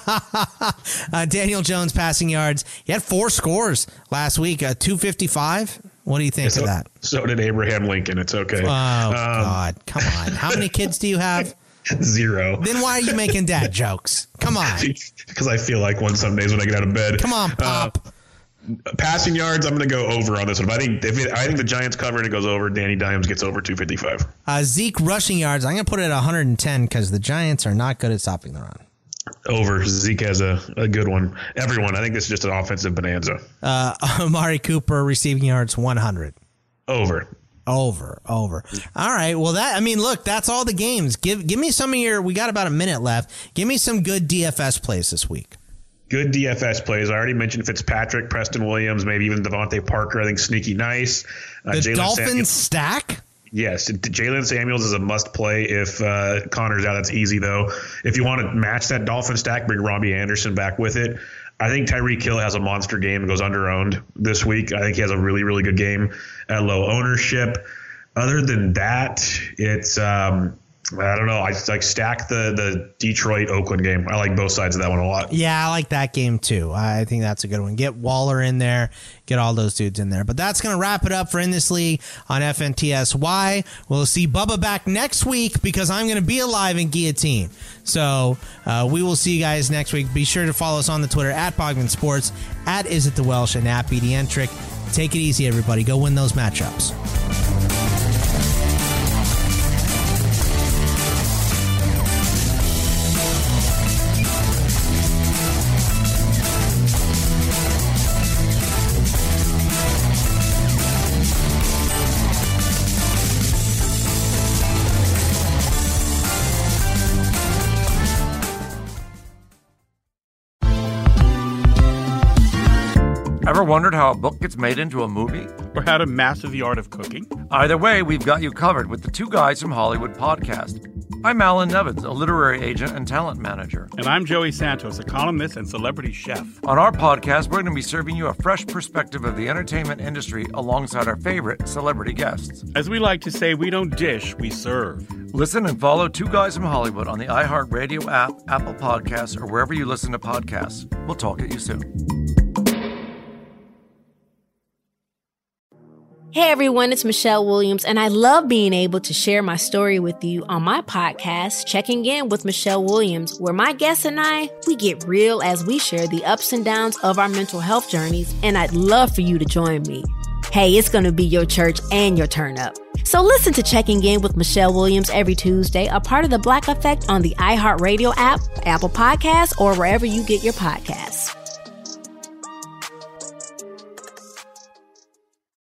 H: Daniel Jones passing yards. He had 4 scores last week. 255. What do you think of that?
I: So did Abraham Lincoln. It's okay.
H: Oh, God. Come on. How many kids do you have?
I: 0.
H: Then why are you making dad jokes? Come on.
I: Because I feel like one some days when I get out of bed.
H: Come on, Pop.
I: Passing yards, I'm going to go over on this one. I think the Giants cover and it goes over. Danny Dimes gets over 255.
H: Zeke rushing yards, I'm going to put it at 110 because the Giants are not good at stopping the run.
I: Over. Zeke has a good one. Everyone. I think this is just an offensive bonanza.
H: Amari Cooper receiving yards 100.
I: Over.
H: All right. Well, that's all the games. Give me some of your. We got about a minute left. Give me some good DFS plays this week.
I: Good DFS plays. I already mentioned Fitzpatrick, Preston Williams, maybe even Devontae Parker. I think sneaky nice.
H: The Dolphins stack.
I: Yes, Jalen Samuels is a must-play if Connor's out. That's easy, though. If you want to match that Dolphin stack, bring Robbie Anderson back with it. I think Tyreek Hill has a monster game and goes under-owned this week. I think he has a really, really good game at low ownership. Other than that, it's I don't know. I like stack the Detroit-Oakland game. I like both sides of that one a lot.
H: Yeah, I like that game too. I think that's a good one. Get Waller in there. Get all those dudes in there. But that's going to wrap it up for In This League on FNTSY. We'll see Bubba back next week because I'm going to be alive in Guillotine. So we will see you guys next week. Be sure to follow us on the Twitter at Bogman Sports, at Is It The Welsh, and at BDentric. Take it easy, everybody. Go win those matchups.
A: Ever wondered how a book gets made into a movie?
B: Or how to master the art of cooking?
A: Either way, we've got you covered with the Two Guys from Hollywood podcast. I'm Alan Nevins, a literary agent and talent manager.
B: And I'm Joey Santos, a columnist and celebrity chef.
A: On our podcast, we're going to be serving you a fresh perspective of the entertainment industry alongside our favorite celebrity guests.
B: As we like to say, we don't dish, we serve.
A: Listen and follow Two Guys from Hollywood on the iHeartRadio app, Apple Podcasts, or wherever you listen to podcasts. We'll talk at you soon.
C: Hey everyone, it's Michelle Williams, and I love being able to share my story with you on my podcast, Checking In with Michelle Williams, where my guests and I, we get real as we share the ups and downs of our mental health journeys, and I'd love for you to join me. Hey, it's going to be your church and your turn up. So listen to Checking In with Michelle Williams every Tuesday, a part of the Black Effect on the iHeartRadio app, Apple Podcasts, or wherever you get your podcasts.